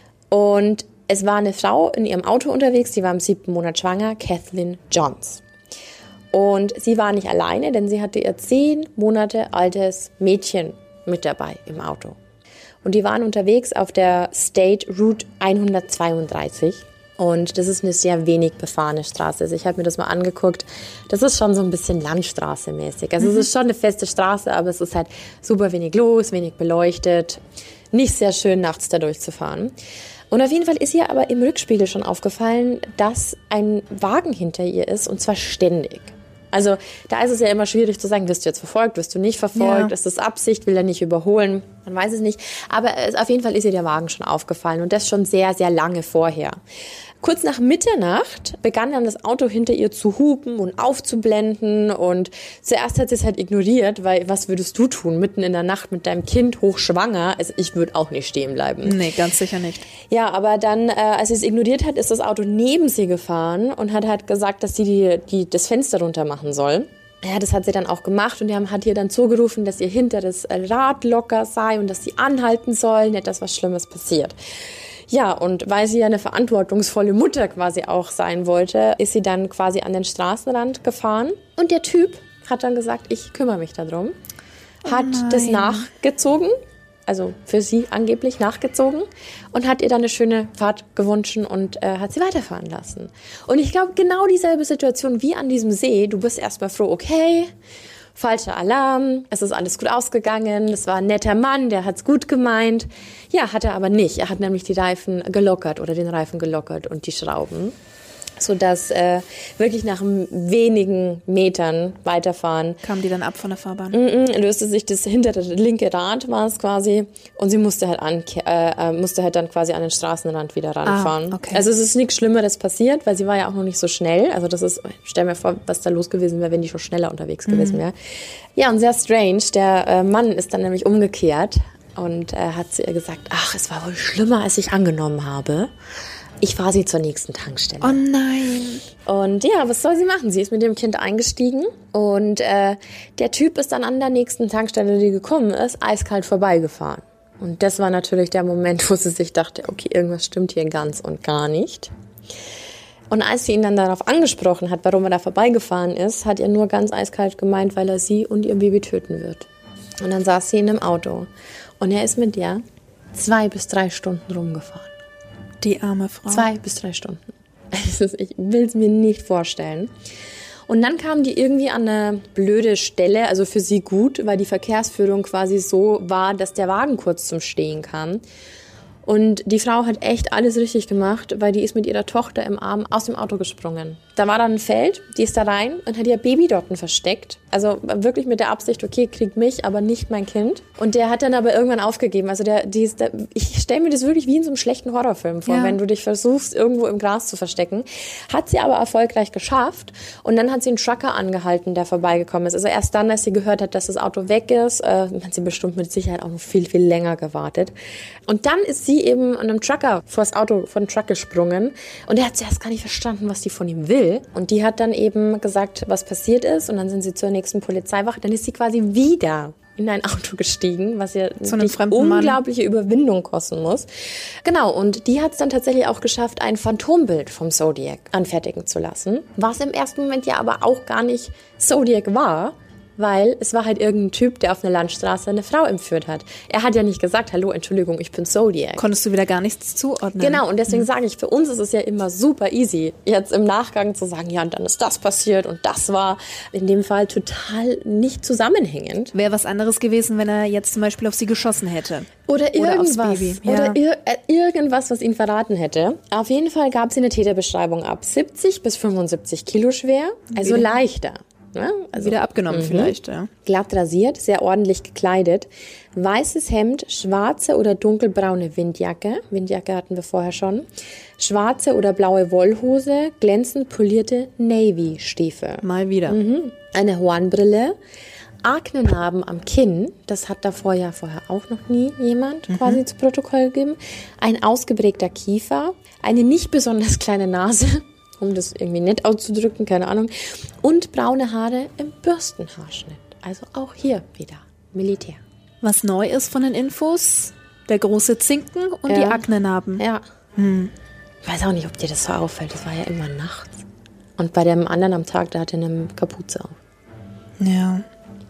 und es war eine Frau in ihrem Auto unterwegs, die war im 7. Monat schwanger, Kathleen Johns. Und sie war nicht alleine, denn sie hatte ihr 10 Monate altes Mädchen mit dabei im Auto. Und die waren unterwegs auf der State Route 132. Und das ist eine sehr wenig befahrene Straße. Also ich habe mir das mal angeguckt. Das ist schon so ein bisschen Landstraße-mäßig. Also es ist schon eine feste Straße, aber es ist halt super wenig los, wenig beleuchtet. Nicht sehr schön, nachts da durchzufahren. Und auf jeden Fall ist ihr aber im Rückspiegel schon aufgefallen, dass ein Wagen hinter ihr ist, und zwar ständig. Also da ist es ja immer schwierig zu sagen, wirst du jetzt verfolgt, wirst du nicht verfolgt, ist das Absicht, will er nicht überholen, man weiß es nicht. Aber auf jeden Fall ist ihr der Wagen schon aufgefallen und das schon sehr, sehr lange vorher. Kurz nach Mitternacht begann dann das Auto hinter ihr zu hupen und aufzublenden und zuerst hat sie es halt ignoriert, weil was würdest du tun, mitten in der Nacht mit deinem Kind hochschwanger? Also ich würde auch nicht stehen bleiben. Nee, ganz sicher nicht. Ja, aber dann, als sie es ignoriert hat, ist das Auto neben sie gefahren und hat halt gesagt, dass sie das Fenster runter machen soll. Ja, das hat sie dann auch gemacht und hat ihr dann zugerufen, dass ihr hinteres Rad locker sei und dass sie anhalten soll, nicht, dass was Schlimmes passiert. Ja, und weil sie ja eine verantwortungsvolle Mutter quasi auch sein wollte, ist sie dann quasi an den Straßenrand gefahren. Und der Typ hat dann gesagt, ich kümmere mich darum. Hat das nachgezogen, also für sie angeblich nachgezogen und hat ihr dann eine schöne Fahrt gewünscht und hat sie weiterfahren lassen. Und ich glaube, genau dieselbe Situation wie an diesem See. Du bist erstmal froh, okay, falscher Alarm, es ist alles gut ausgegangen, es war ein netter Mann, der hat's gut gemeint. Ja, hat er aber nicht. Er hat nämlich die Reifen gelockert oder den Reifen gelockert und die Schrauben, sodass wirklich nach wenigen Metern weiterfahren. Kamen die dann ab von der Fahrbahn? Löste sich das hintere linke Rad, war es quasi, und sie musste halt dann quasi an den Straßenrand wieder ranfahren. Okay. Also es ist nichts Schlimmeres passiert, weil sie war ja auch noch nicht so schnell. Also das ist, stell mir vor, was da los gewesen wäre, wenn die schon schneller unterwegs gewesen wäre. Ja, und sehr strange. Der Mann ist dann nämlich umgekehrt und hat zu ihr gesagt, ach, es war wohl schlimmer, als ich angenommen habe. Ich fahre sie zur nächsten Tankstelle. Oh nein. Und ja, was soll sie machen? Sie ist mit dem Kind eingestiegen und der Typ ist dann an der nächsten Tankstelle, die gekommen ist, eiskalt vorbeigefahren. Und das war natürlich der Moment, wo sie sich dachte, okay, irgendwas stimmt hier ganz und gar nicht. Und als sie ihn dann darauf angesprochen hat, warum er da vorbeigefahren ist, hat er nur ganz eiskalt gemeint, weil er sie und ihr Baby töten wird. Und dann saß sie in einem Auto und er ist mit ihr 2 bis 3 Stunden rumgefahren. Die arme Frau. 2 bis 3 Stunden. Ich will es mir nicht vorstellen. Und dann kamen die irgendwie an eine blöde Stelle, also für sie gut, weil die Verkehrsführung quasi so war, dass der Wagen kurz zum Stehen kam. Und die Frau hat echt alles richtig gemacht, weil die ist mit ihrer Tochter im Arm aus dem Auto gesprungen. Da war dann ein Feld, die ist da rein und hat ihr Baby dort versteckt. Also wirklich mit der Absicht, okay, krieg mich, aber nicht mein Kind. Und der hat dann aber irgendwann aufgegeben. Also ich stelle mir das wirklich wie in so einem schlechten Horrorfilm vor, wenn du dich versuchst, irgendwo im Gras zu verstecken. Hat sie aber erfolgreich geschafft. Und dann hat sie einen Trucker angehalten, der vorbeigekommen ist. Also erst dann, als sie gehört hat, dass das Auto weg ist, hat sie bestimmt mit Sicherheit auch noch viel, viel länger gewartet. Und dann ist sie eben an einem Trucker vor den Truck gesprungen. Und der hat zuerst gar nicht verstanden, was die von ihm will. Und die hat dann eben gesagt, was passiert ist. Und dann sind sie zur nächsten Polizeiwache. Dann ist sie quasi wieder in ein Auto gestiegen, was ja unglaubliche Überwindung kosten muss. Genau, und die hat es dann tatsächlich auch geschafft, ein Phantombild vom Zodiac anfertigen zu lassen. Was im ersten Moment ja aber auch gar nicht Zodiac war, weil es war halt irgendein Typ, der auf einer Landstraße eine Frau entführt hat. Er hat ja nicht gesagt, hallo, Entschuldigung, ich bin Zodiac. Konntest du wieder gar nichts zuordnen. Genau, und deswegen sage ich, für uns ist es ja immer super easy, jetzt im Nachgang zu sagen, ja, und dann ist das passiert und das war in dem Fall total nicht zusammenhängend. Wäre was anderes gewesen, wenn er jetzt zum Beispiel auf sie geschossen hätte. Oder irgendwas. Aufs Baby. Ja. Oder irgendwas, was ihn verraten hätte. Auf jeden Fall gab sie eine Täterbeschreibung ab. 70 bis 75 Kilo schwer, also leichter. Ja, also, wieder abgenommen vielleicht, ja. Glatt rasiert, sehr ordentlich gekleidet. Weißes Hemd, schwarze oder dunkelbraune Windjacke. Windjacke hatten wir vorher schon. Schwarze oder blaue Wollhose, glänzend polierte Navy-Stiefel. Mal wieder. Eine Hornbrille. Aknenarben am Kinn, das hat vorher auch noch nie jemand quasi zu Protokoll gegeben. Ein ausgeprägter Kiefer, eine nicht besonders kleine Nase, um das irgendwie nett auszudrücken, keine Ahnung. Und braune Haare im Bürstenhaarschnitt. Also auch hier wieder Militär. Was neu ist von den Infos, der große Zinken und die Aknenarben. Ja. Ich weiß auch nicht, ob dir das so auffällt. Das war ja immer nachts. Und bei dem anderen am Tag, da hatte er eine Kapuze auf. Ja.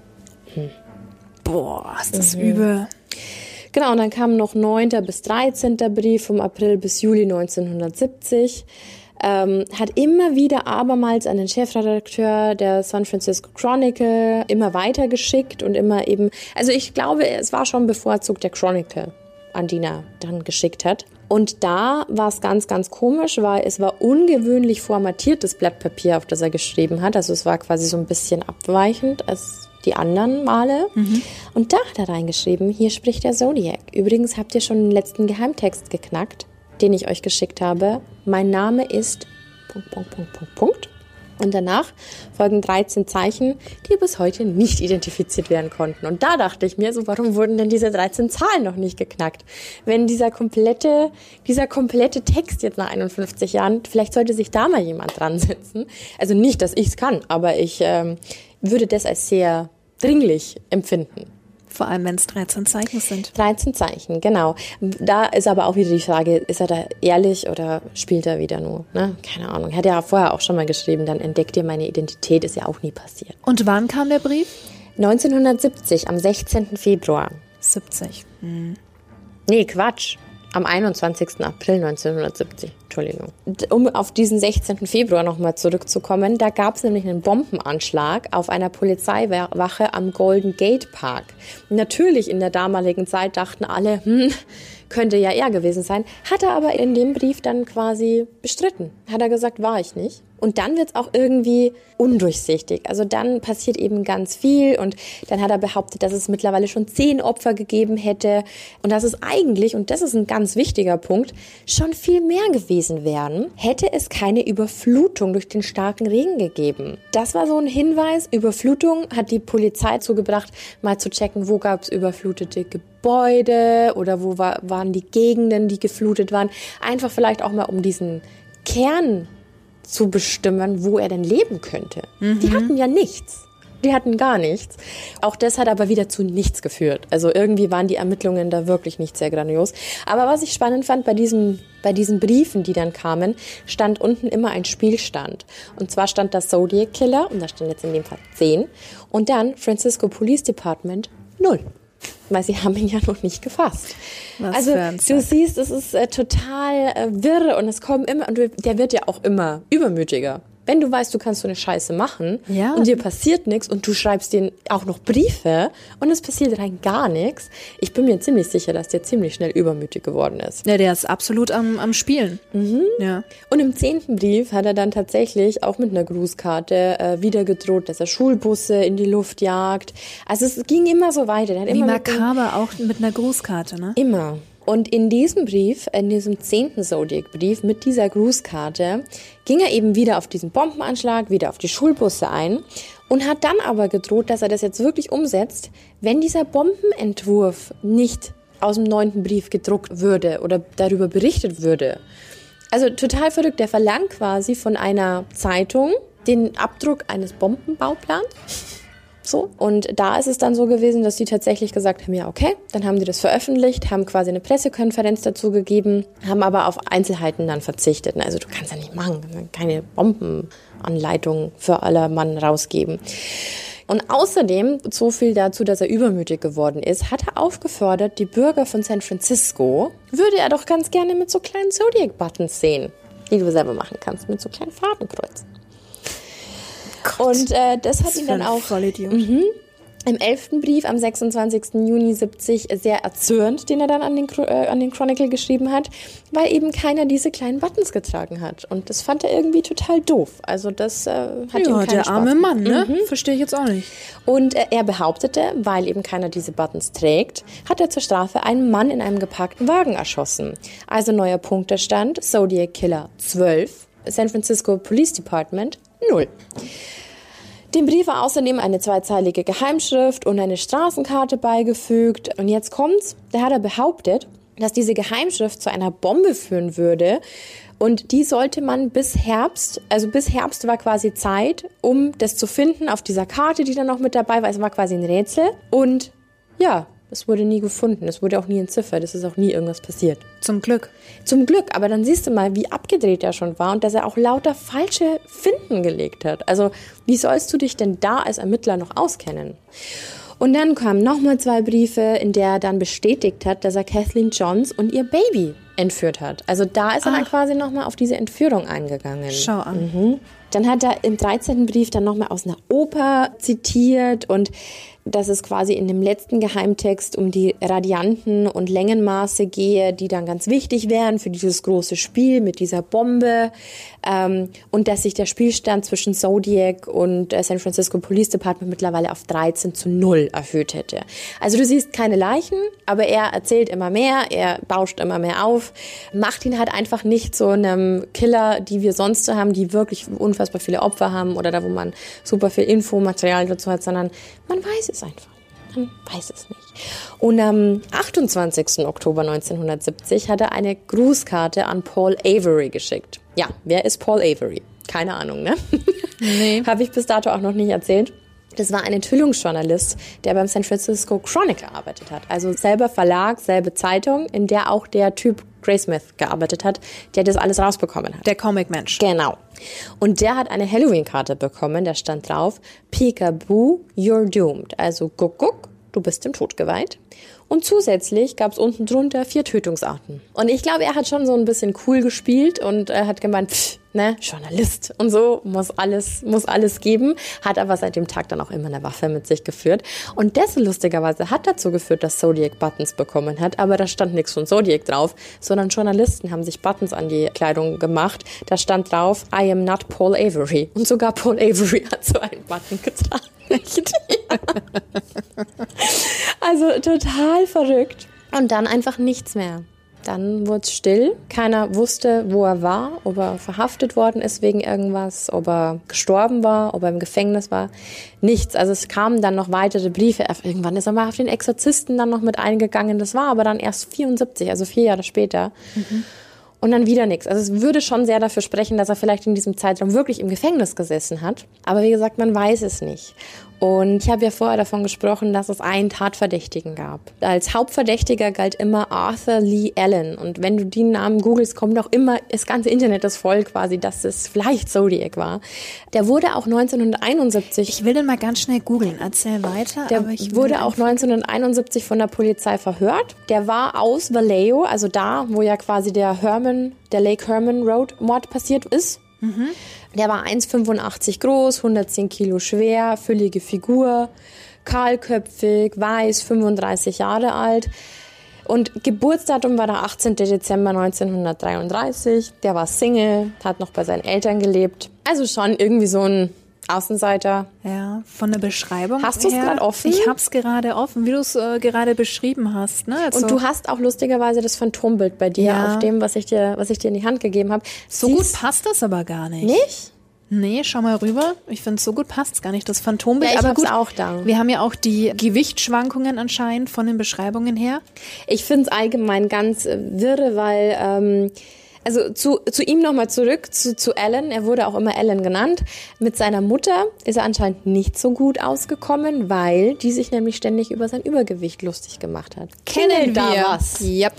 Boah, ist das übel. Genau, und dann kam noch 9. bis 13. Brief vom April bis Juli 1970. Hat immer wieder abermals an den Chefredakteur der San Francisco Chronicle immer weitergeschickt und immer eben, also ich glaube, es war schon bevorzugt der Chronicle, an den er dann geschickt hat. Und da war es ganz, ganz komisch, weil es war ungewöhnlich formatiertes Blatt Papier, auf das er geschrieben hat. Also es war quasi so ein bisschen abweichend als die anderen Male. Und da hat er reingeschrieben, hier spricht der Zodiac. Übrigens habt ihr schon den letzten Geheimtext geknackt, den ich euch geschickt habe. Mein Name ist... Und danach folgen 13 Zeichen, die bis heute nicht identifiziert werden konnten. Und da dachte ich mir, so, warum wurden denn diese 13 Zahlen noch nicht geknackt? Wenn dieser komplette Text jetzt nach 51 Jahren, vielleicht sollte sich da mal jemand dran setzen. Also nicht, dass ich es kann, aber ich würde das als sehr dringlich empfinden. Vor allem, wenn es 13 Zeichen sind. 13 Zeichen, genau. Da ist aber auch wieder die Frage, ist er da ehrlich oder spielt er wieder nur? Ne? Keine Ahnung. Er hat ja vorher auch schon mal geschrieben, dann entdeckt ihr meine Identität, ist ja auch nie passiert. Und wann kam der Brief? 1970, am 16. Februar. 70. Nee, Quatsch. Am 21. April 1970, Entschuldigung. Um auf diesen 16. Februar nochmal zurückzukommen, da gab es nämlich einen Bombenanschlag auf einer Polizeiwache am Golden Gate Park. Natürlich in der damaligen Zeit dachten alle, könnte ja er gewesen sein, hat er aber in dem Brief dann quasi bestritten. Hat er gesagt, war ich nicht. Und dann wird's auch irgendwie undurchsichtig. Also dann passiert eben ganz viel und dann hat er behauptet, dass es mittlerweile schon 10 Opfer gegeben hätte und dass es eigentlich, und das ist ein ganz wichtiger Punkt, schon viel mehr gewesen wären, hätte es keine Überflutung durch den starken Regen gegeben. Das war so ein Hinweis. Überflutung hat die Polizei zugebracht, mal zu checken, wo gab's überflutete Gebäude oder wo waren die Gegenden, die geflutet waren. Einfach vielleicht auch mal um diesen Kern zu bestimmen, wo er denn leben könnte. Die hatten ja nichts. Die hatten gar nichts. Auch das hat aber wieder zu nichts geführt. Also irgendwie waren die Ermittlungen da wirklich nicht sehr grandios. Aber was ich spannend fand, bei diesen Briefen, die dann kamen, stand unten immer ein Spielstand. Und zwar stand da Zodiac Killer, und da stand jetzt in dem Fall 10. Und dann Francisco Police Department 0. Weil sie haben ihn ja noch nicht gefasst. Also du siehst, es ist total wirr und es kommen immer, und der wird ja auch immer übermütiger. Wenn du weißt, du kannst so eine Scheiße machen und dir passiert nichts und du schreibst denen auch noch Briefe und es passiert rein gar nichts, ich bin mir ziemlich sicher, dass der ziemlich schnell übermütig geworden ist. Ja, der ist absolut am Spielen. Ja. Und im 10. Brief hat er dann tatsächlich auch mit einer Grußkarte wieder gedroht, dass er Schulbusse in die Luft jagt. Also es ging immer so weiter. Der hat Wie immer makaber auch mit einer Grußkarte, ne? Immer. Und in diesem Brief, in diesem 10. Zodiac-Brief mit dieser Grußkarte, ging er eben wieder auf diesen Bombenanschlag, wieder auf die Schulbusse ein und hat dann aber gedroht, dass er das jetzt wirklich umsetzt, wenn dieser Bombenentwurf nicht aus dem 9. Brief gedruckt würde oder darüber berichtet würde. Also total verrückt. Der verlangt quasi von einer Zeitung den Abdruck eines Bombenbauplans. So. Und da ist es dann so gewesen, dass die tatsächlich gesagt haben, ja okay, dann haben die das veröffentlicht, haben quasi eine Pressekonferenz dazu gegeben, haben aber auf Einzelheiten dann verzichtet. Also du kannst ja nicht machen, keine Bombenanleitung für aller Mann rausgeben. Und außerdem, so viel dazu, dass er übermütig geworden ist, hat er aufgefordert, die Bürger von San Francisco, würde er doch ganz gerne mit so kleinen Zodiac-Buttons sehen, die du selber machen kannst, mit so kleinen Fadenkreuzen. Und das hat ihn dann auch im 11. Brief am 26. Juni 70 sehr erzürnt, den er dann an den Chronicle geschrieben hat, weil eben keiner diese kleinen Buttons getragen hat. Und das fand er irgendwie total doof. Also das hat ihm keinen Spaß gemacht. Der arme Mann, ne? Verstehe ich jetzt auch nicht. Und er behauptete, weil eben keiner diese Buttons trägt, hat er zur Strafe einen Mann in einem geparkten Wagen erschossen. Also neuer Punktestand, Zodiac Killer 12, San Francisco Police Department 0. Dem Brief war außerdem eine 2-zeilige Geheimschrift und eine Straßenkarte beigefügt. Und jetzt kommt's, da hat er behauptet, dass diese Geheimschrift zu einer Bombe führen würde Und die sollte man bis Herbst war quasi Zeit, um das zu finden auf dieser Karte, die dann noch mit dabei war. Es war quasi ein Rätsel. Und ja, es wurde nie gefunden. Es wurde auch nie entziffert. Es ist auch nie irgendwas passiert. Zum Glück. Zum Glück. Aber dann siehst du mal, wie abgedreht er schon war und dass er auch lauter falsche Finden gelegt hat. Also wie sollst du dich denn da als Ermittler noch auskennen? Und dann kamen nochmal 2 Briefe, in der er dann bestätigt hat, dass er Kathleen Johns und ihr Baby entführt hat. Also da ist er dann quasi nochmal auf diese Entführung eingegangen. Schau an. Dann hat er im 13. Brief dann nochmal aus einer Oper zitiert und dass es quasi in dem letzten Geheimtext um die Radianten und Längenmaße gehe, die dann ganz wichtig wären für dieses große Spiel mit dieser Bombe, und dass sich der Spielstand zwischen Zodiac und San Francisco Police Department mittlerweile auf 13:0 erhöht hätte. Also du siehst keine Leichen, aber er erzählt immer mehr, er bauscht immer mehr auf, macht ihn halt einfach nicht so einem Killer, die wir sonst so haben, die wirklich unfassbar viele Opfer haben oder da, wo man super viel Infomaterial dazu hat, sondern man weiß es einfach. Man weiß es nicht. Und am 28. Oktober 1970 hat er eine Grußkarte an Paul Avery geschickt. Ja, wer ist Paul Avery? Keine Ahnung, ne? Nee. Habe ich bis dato auch noch nicht erzählt. Das war ein Enthüllungsjournalist, der beim San Francisco Chronicle gearbeitet hat. Also selber Verlag, selbe Zeitung, in der auch der Typ Graysmith gearbeitet hat, der das alles rausbekommen hat. Der Comic-Mensch. Genau. Und der hat eine Halloween-Karte bekommen, da stand drauf, Peekaboo, you're doomed. Also guck, guck, du bist dem Tod geweiht. Und zusätzlich gab es unten drunter 4 Tötungsarten. Und ich glaube, er hat schon so ein bisschen cool gespielt und hat gemeint, Journalist und so, muss alles geben. Hat aber seit dem Tag dann auch immer eine Waffe mit sich geführt. Und das lustigerweise hat dazu geführt, dass Zodiac Buttons bekommen hat. Aber da stand nichts von Zodiac drauf, sondern Journalisten haben sich Buttons an die Kleidung gemacht. Da stand drauf, I am not Paul Avery. Und sogar Paul Avery hat so einen Button getragen. Also total verrückt. Und dann einfach nichts mehr. Dann wurde es still. Keiner wusste, wo er war, ob er verhaftet worden ist wegen irgendwas, ob er gestorben war, ob er im Gefängnis war. Nichts. Also es kamen dann noch weitere Briefe. Irgendwann ist er mal auf den Exorzisten dann noch mit eingegangen. Das war aber dann erst 74, also 4 Jahre später. Und dann wieder nichts. Also es würde schon sehr dafür sprechen, dass er vielleicht in diesem Zeitraum wirklich im Gefängnis gesessen hat. Aber wie gesagt, man weiß es nicht. Und ich habe ja vorher davon gesprochen, dass es einen Tatverdächtigen gab. Als Hauptverdächtiger galt immer Arthur Lee Allen. Und wenn du den Namen googelst, kommt auch immer, das ganze Internet ist voll quasi, dass es vielleicht Zodiac war. Der wurde auch 1971... Ich will den mal ganz schnell googeln. Erzähl weiter. Der wurde auch 1971 von der Polizei verhört. Der war aus Vallejo, also da, wo ja quasi der Lake Herman Road Mord passiert ist. Der war 1,85 groß, 110 Kilo schwer, füllige Figur, kahlköpfig, weiß, 35 Jahre alt. Und Geburtsdatum war der 18. Dezember 1933. Der war Single, hat noch bei seinen Eltern gelebt. Also schon irgendwie so ein Außenseiter. Ja, von der Beschreibung. Hast du es gerade offen? Ich hab's gerade offen, wie du es gerade beschrieben hast. Ne? Also und du hast auch lustigerweise das Phantombild bei dir auf dem, was ich dir in die Hand gegeben habe. So gut passt das aber gar nicht. Nicht? Nee, schau mal rüber. Ich finde, so gut passt's gar nicht, das Phantombild. Ja, ich aber hab's gut, auch da. Wir haben ja auch die Gewichtsschwankungen anscheinend von den Beschreibungen her. Ich finde es allgemein ganz wirre, weil... Also zu ihm nochmal zurück, zu Alan, er wurde auch immer Alan genannt. Mit seiner Mutter ist er anscheinend nicht so gut ausgekommen, weil die sich nämlich ständig über sein Übergewicht lustig gemacht hat. Kennen da wir. was? Yep.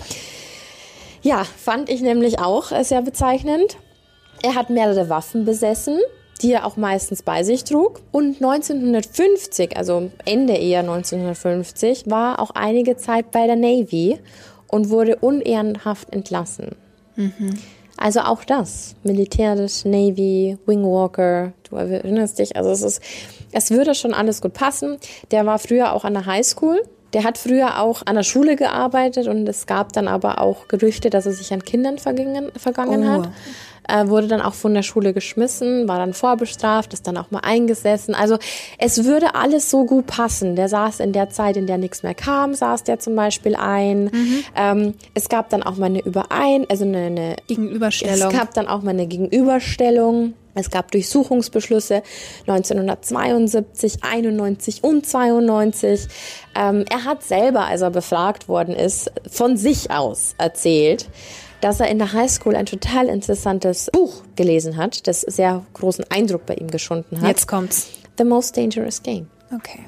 Ja, fand ich nämlich auch sehr bezeichnend. Er hat mehrere Waffen besessen, die er auch meistens bei sich trug. Und 1950, also Ende eher 1950, war auch einige Zeit bei der Navy und wurde unehrenhaft entlassen. Also auch das, militärisch, Navy, Wingwalker, du erinnerst dich, also es würde schon alles gut passen. Der war früher auch an der Highschool, der hat früher auch an der Schule gearbeitet und es gab dann aber auch Gerüchte, dass er sich an Kindern vergangen hat. Wurde dann auch von der Schule geschmissen, war dann vorbestraft, ist dann auch mal eingesessen. Also es würde alles so gut passen. Der saß in der Zeit, in der nichts mehr kam, saß der zum Beispiel ein. Es gab dann auch mal eine Gegenüberstellung. Es gab dann auch mal eine Gegenüberstellung. Es gab Durchsuchungsbeschlüsse 1972, 91 und 92. Er hat selber, als er befragt worden ist, von sich aus erzählt, dass er in der Highschool ein total interessantes Buch gelesen hat, das sehr großen Eindruck bei ihm geschunden hat. Jetzt kommt's. The Most Dangerous Game. Okay.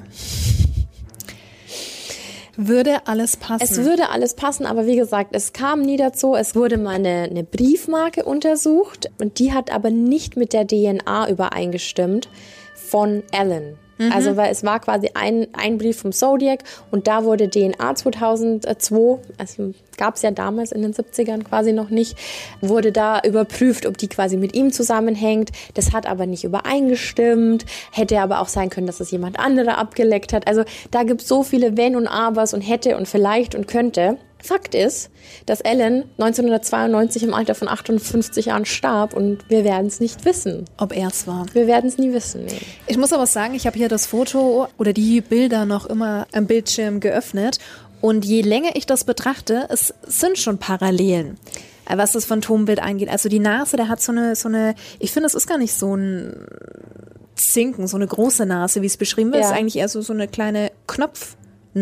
Würde alles passen? Es würde alles passen, aber wie gesagt, es kam nie dazu. Es wurde mal eine Briefmarke untersucht und die hat aber nicht mit der DNA übereingestimmt von Alan. Also weil es war quasi ein Brief vom Zodiac und da wurde DNA 2002, also gab es ja damals in den 70ern quasi noch nicht, wurde da überprüft, ob die quasi mit ihm zusammenhängt. Das hat aber nicht übereingestimmt, hätte aber auch sein können, dass es jemand anderer abgeleckt hat. Also da gibt es so viele Wenn und Abers und hätte und vielleicht und könnte. Fakt ist, dass Alan 1992 im Alter von 58 Jahren starb und wir werden es nicht wissen. Ob er es war. Wir werden es nie wissen. Nee. Ich muss aber sagen, ich habe hier das Foto oder die Bilder noch immer am Bildschirm geöffnet und je länger ich das betrachte, es sind schon Parallelen, was das Phantombild angeht. Also die Nase, der hat so eine, ich finde, es ist gar nicht so ein Zinken, so eine große Nase, wie es beschrieben wird. Es ist eigentlich eher so eine kleine Knopfnase.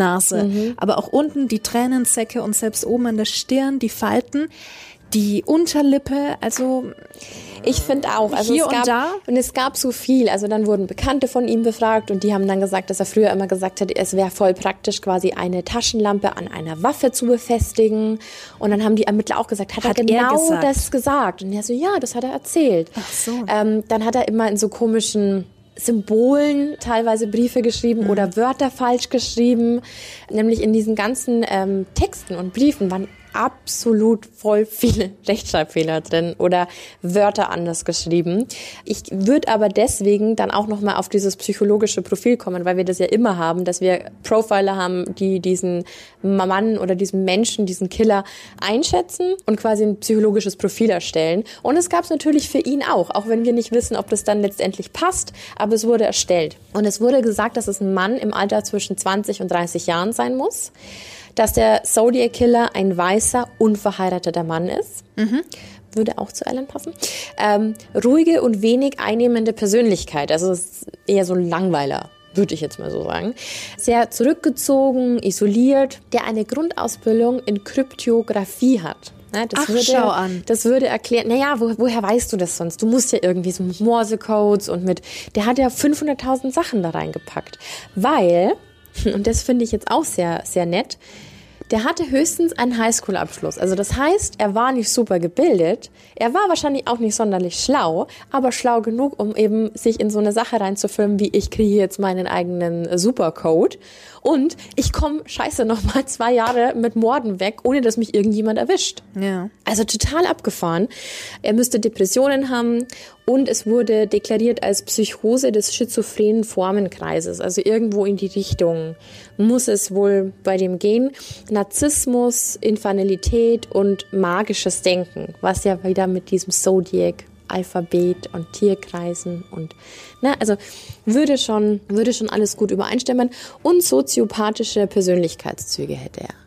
Aber auch unten die Tränensäcke und selbst oben an der Stirn die Falten, die Unterlippe, also ich finde auch, also hier und da. Und es gab so viel, also dann wurden Bekannte von ihm befragt und die haben dann gesagt, dass er früher immer gesagt hat, es wäre voll praktisch quasi eine Taschenlampe an einer Waffe zu befestigen und dann haben die Ermittler auch gesagt, hat er genau das gesagt? Und er so, ja, das hat er erzählt. Ach so. Dann hat er immer in so komischen Symbolen teilweise Briefe geschrieben oder Wörter falsch geschrieben. Nämlich in diesen ganzen Texten und Briefen waren absolut voll viele Rechtschreibfehler drin oder Wörter anders geschrieben. Ich würde aber deswegen dann auch nochmal auf dieses psychologische Profil kommen, weil wir das ja immer haben, dass wir Profiler haben, die diesen Mann oder diesen Menschen, diesen Killer einschätzen und quasi ein psychologisches Profil erstellen. Und es gab es natürlich für ihn auch wenn wir nicht wissen, ob das dann letztendlich passt, aber es wurde erstellt. Und es wurde gesagt, dass es ein Mann im Alter zwischen 20 und 30 Jahren sein muss, dass der Zodiac Killer ein weißer, unverheirateter Mann ist. Würde auch zu Alan passen. Ruhige und wenig einnehmende Persönlichkeit, also ist eher so ein Langweiler, würde ich jetzt mal so sagen. Sehr zurückgezogen, isoliert, der eine Grundausbildung in Kryptographie hat. Ja, schau an. Das würde erklären, naja, woher weißt du das sonst? Du musst ja irgendwie so mit Morse-Codes und der hat ja 500.000 Sachen da reingepackt. Weil, und das finde ich jetzt auch sehr, sehr nett, der hatte höchstens einen Highschool-Abschluss. Also das heißt, er war nicht super gebildet, er war wahrscheinlich auch nicht sonderlich schlau, aber schlau genug, um eben sich in so eine Sache reinzufilmen, wie ich kriege jetzt meinen eigenen Supercode und ich komme, nochmal 2 Jahre mit Morden weg, ohne dass mich irgendjemand erwischt. Ja. Also total abgefahren. Er müsste Depressionen haben und es wurde deklariert als Psychose des schizophrenen Formenkreises. Also irgendwo in die Richtung muss es wohl bei dem gehen. Narzissmus, Infantilität und magisches Denken, was ja wieder mit diesem Zodiac, Alphabet und Tierkreisen und also würde schon alles gut übereinstimmen und soziopathische Persönlichkeitszüge hätte er.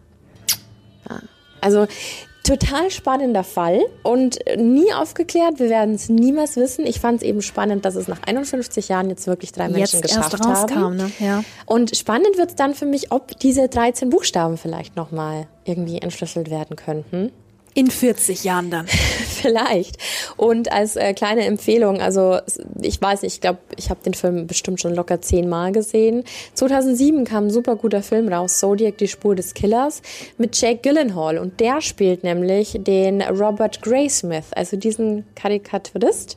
Ja. Also total spannender Fall und nie aufgeklärt. Wir werden es niemals wissen. Ich fand es eben spannend, dass es nach 51 Jahren jetzt wirklich 3 Menschen geschafft erst rauskam, haben. Ne? Ja. Und spannend wird es dann für mich, ob diese 13 Buchstaben vielleicht nochmal irgendwie entschlüsselt werden könnten. In 40 Jahren dann. Vielleicht. Und als kleine Empfehlung, also ich weiß nicht, ich glaube, ich habe den Film bestimmt schon locker 10-mal gesehen. 2007 kam ein super guter Film raus, Zodiac, die Spur des Killers, mit Jake Gyllenhaal. Und der spielt nämlich den Robert Graysmith, also diesen Karikaturist.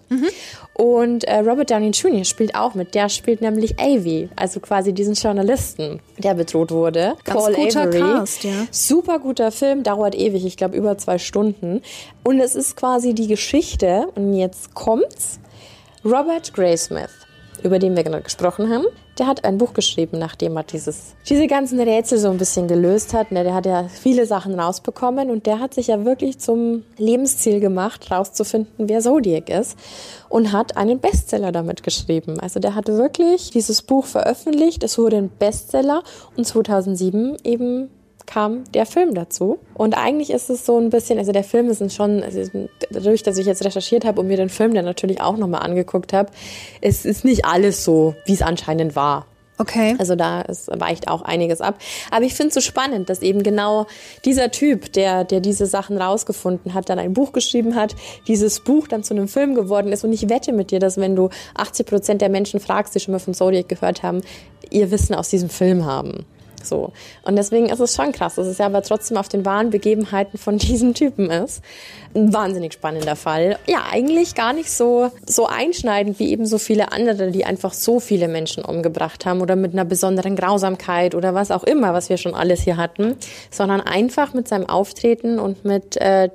Und Robert Downey Jr. spielt auch mit. Der spielt nämlich Avery, also quasi diesen Journalisten, der bedroht wurde. Ganz Paul guter Avery. Cast, ja. Super guter Film, dauert ewig, ich glaube über 2 Stunden. Und es ist quasi die Geschichte, und jetzt kommt's, Robert Graysmith, über den wir gerade gesprochen haben, der hat ein Buch geschrieben, nachdem er diese ganzen Rätsel so ein bisschen gelöst hat. Der hat ja viele Sachen rausbekommen und der hat sich ja wirklich zum Lebensziel gemacht, rauszufinden, wer Zodiac ist und hat einen Bestseller damit geschrieben. Also der hat wirklich dieses Buch veröffentlicht, es wurde ein Bestseller und 2007 eben kam der Film dazu. Und eigentlich ist es so ein bisschen, also der Film ist schon, also dadurch, dass ich jetzt recherchiert habe und mir den Film dann natürlich auch nochmal angeguckt habe, es ist nicht alles so, wie es anscheinend war. Okay. Also da weicht auch einiges ab. Aber ich finde es so spannend, dass eben genau dieser Typ, der diese Sachen rausgefunden hat, dann ein Buch geschrieben hat, dieses Buch dann zu einem Film geworden ist. Und ich wette mit dir, dass wenn du 80% der Menschen fragst, die schon mal von Zodiac gehört haben, ihr Wissen aus diesem Film haben. So. Und deswegen ist es schon krass, dass es ja aber trotzdem auf den wahren Begebenheiten von diesem Typen ist. Ein wahnsinnig spannender Fall. Ja, eigentlich gar nicht so einschneidend wie eben so viele andere, die einfach so viele Menschen umgebracht haben oder mit einer besonderen Grausamkeit oder was auch immer, was wir schon alles hier hatten, sondern einfach mit seinem Auftreten und mit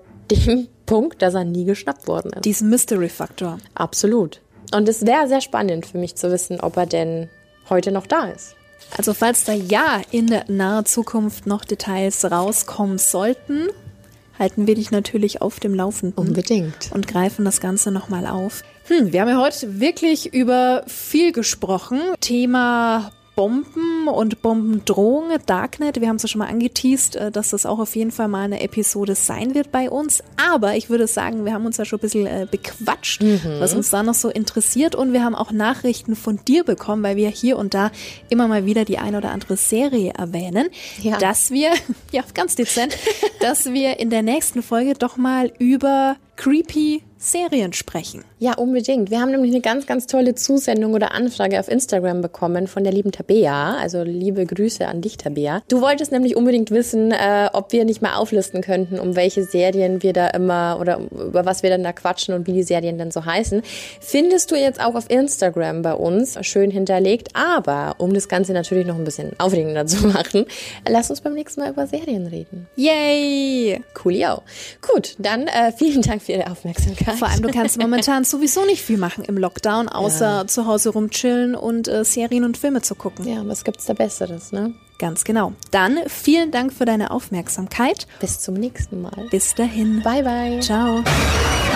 dem Punkt, dass er nie geschnappt worden ist. Diesen Mystery-Faktor. Absolut. Und es wäre sehr spannend für mich zu wissen, ob er denn heute noch da ist. Also falls da ja in naher Zukunft noch Details rauskommen sollten, halten wir dich natürlich auf dem Laufenden. Unbedingt. Und greifen das Ganze nochmal auf. Wir haben ja heute wirklich über viel gesprochen. Thema Bomben und Bombendrohung, Darknet. Wir haben es ja schon mal angeteast, dass das auch auf jeden Fall mal eine Episode sein wird bei uns. Aber ich würde sagen, wir haben uns ja schon ein bisschen bequatscht, was uns da noch so interessiert. Und wir haben auch Nachrichten von dir bekommen, weil wir hier und da immer mal wieder die eine oder andere Serie erwähnen, dass wir, ja ganz dezent, dass wir in der nächsten Folge doch mal über creepy Serien sprechen. Ja, unbedingt. Wir haben nämlich eine ganz, ganz tolle Zusendung oder Anfrage auf Instagram bekommen von der lieben Tabea. Also liebe Grüße an dich, Tabea. Du wolltest nämlich unbedingt wissen, ob wir nicht mal auflisten könnten, um welche Serien wir da immer oder über was wir dann da quatschen und wie die Serien dann so heißen. Findest du jetzt auch auf Instagram bei uns schön hinterlegt. Aber um das Ganze natürlich noch ein bisschen aufregender zu machen, lass uns beim nächsten Mal über Serien reden. Yay! Coolio. Gut, dann vielen Dank für Ihre Aufmerksamkeit. Vor allem, du kannst momentan sowieso nicht viel machen im Lockdown, außer zu Hause rumchillen und Serien und Filme zu gucken. Ja, was gibt's da Besseres, ne? Ganz genau. Dann vielen Dank für deine Aufmerksamkeit. Bis zum nächsten Mal. Bis dahin. Bye, bye. Ciao.